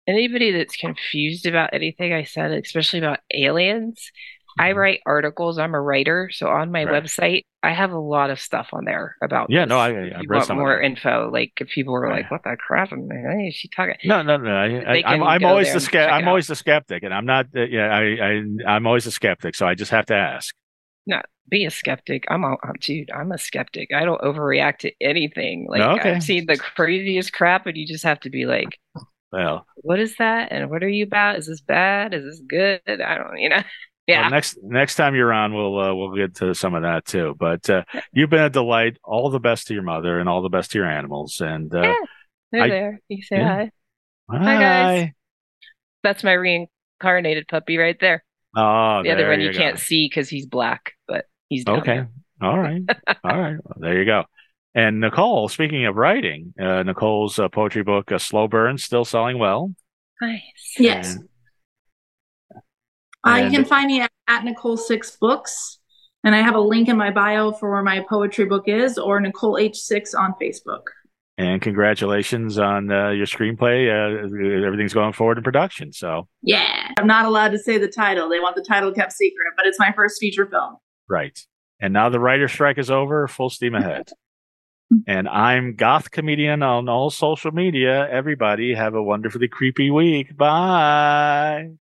anybody that's confused about anything I said, especially about aliens, I write articles. I'm a writer, so on my Right. website, I have a lot of stuff on there about Yeah, this. no, I, If I you read want some of more that. info, like if people were Right. like, "What the crap?" I'm like, "Hey, is she talking?" No, no, no. I, They I, I'm can I'm go always there the and ske- check it I'm out. always the skeptic, and I'm not. Uh, yeah, I, I I'm always a skeptic, so I just have to ask. Not be a skeptic. I'm a I'm, dude. I'm a skeptic. I don't overreact to anything. Like No, okay. I've seen the craziest crap, and you just have to be like, Well, "What is that? And what are you about? Is this bad? Is this good?" I don't, you know. well, Yeah. next next time you're on, we'll uh, we'll get to some of that too. But uh, you've been a delight. All the best to your mother, and all the best to your animals. And uh, Yeah, they're I there. You say yeah. hi. Hi, guys. Hi. That's my reincarnated puppy right there. Oh, The other there one you you can't go. see because he's black, but he's down Okay. there. All right. All right. Well, there you go. And Nicole, speaking of writing, uh, Nicole's uh, poetry book, uh, Slow Burn, still selling well. Nice. Yes. And, Uh, you and can find me at, at Nicole Six Books, and I have a link in my bio for where my poetry book is, or Nicole H Six on Facebook. and congratulations on uh, your screenplay. Uh, everything's going forward in production. So Yeah, I'm not allowed to say the title. They want the title kept secret, but it's my first feature film. right. And now the writer strike is over. Full steam ahead. And I'm Goth Comedian on all social media. Everybody have a wonderfully creepy week. Bye.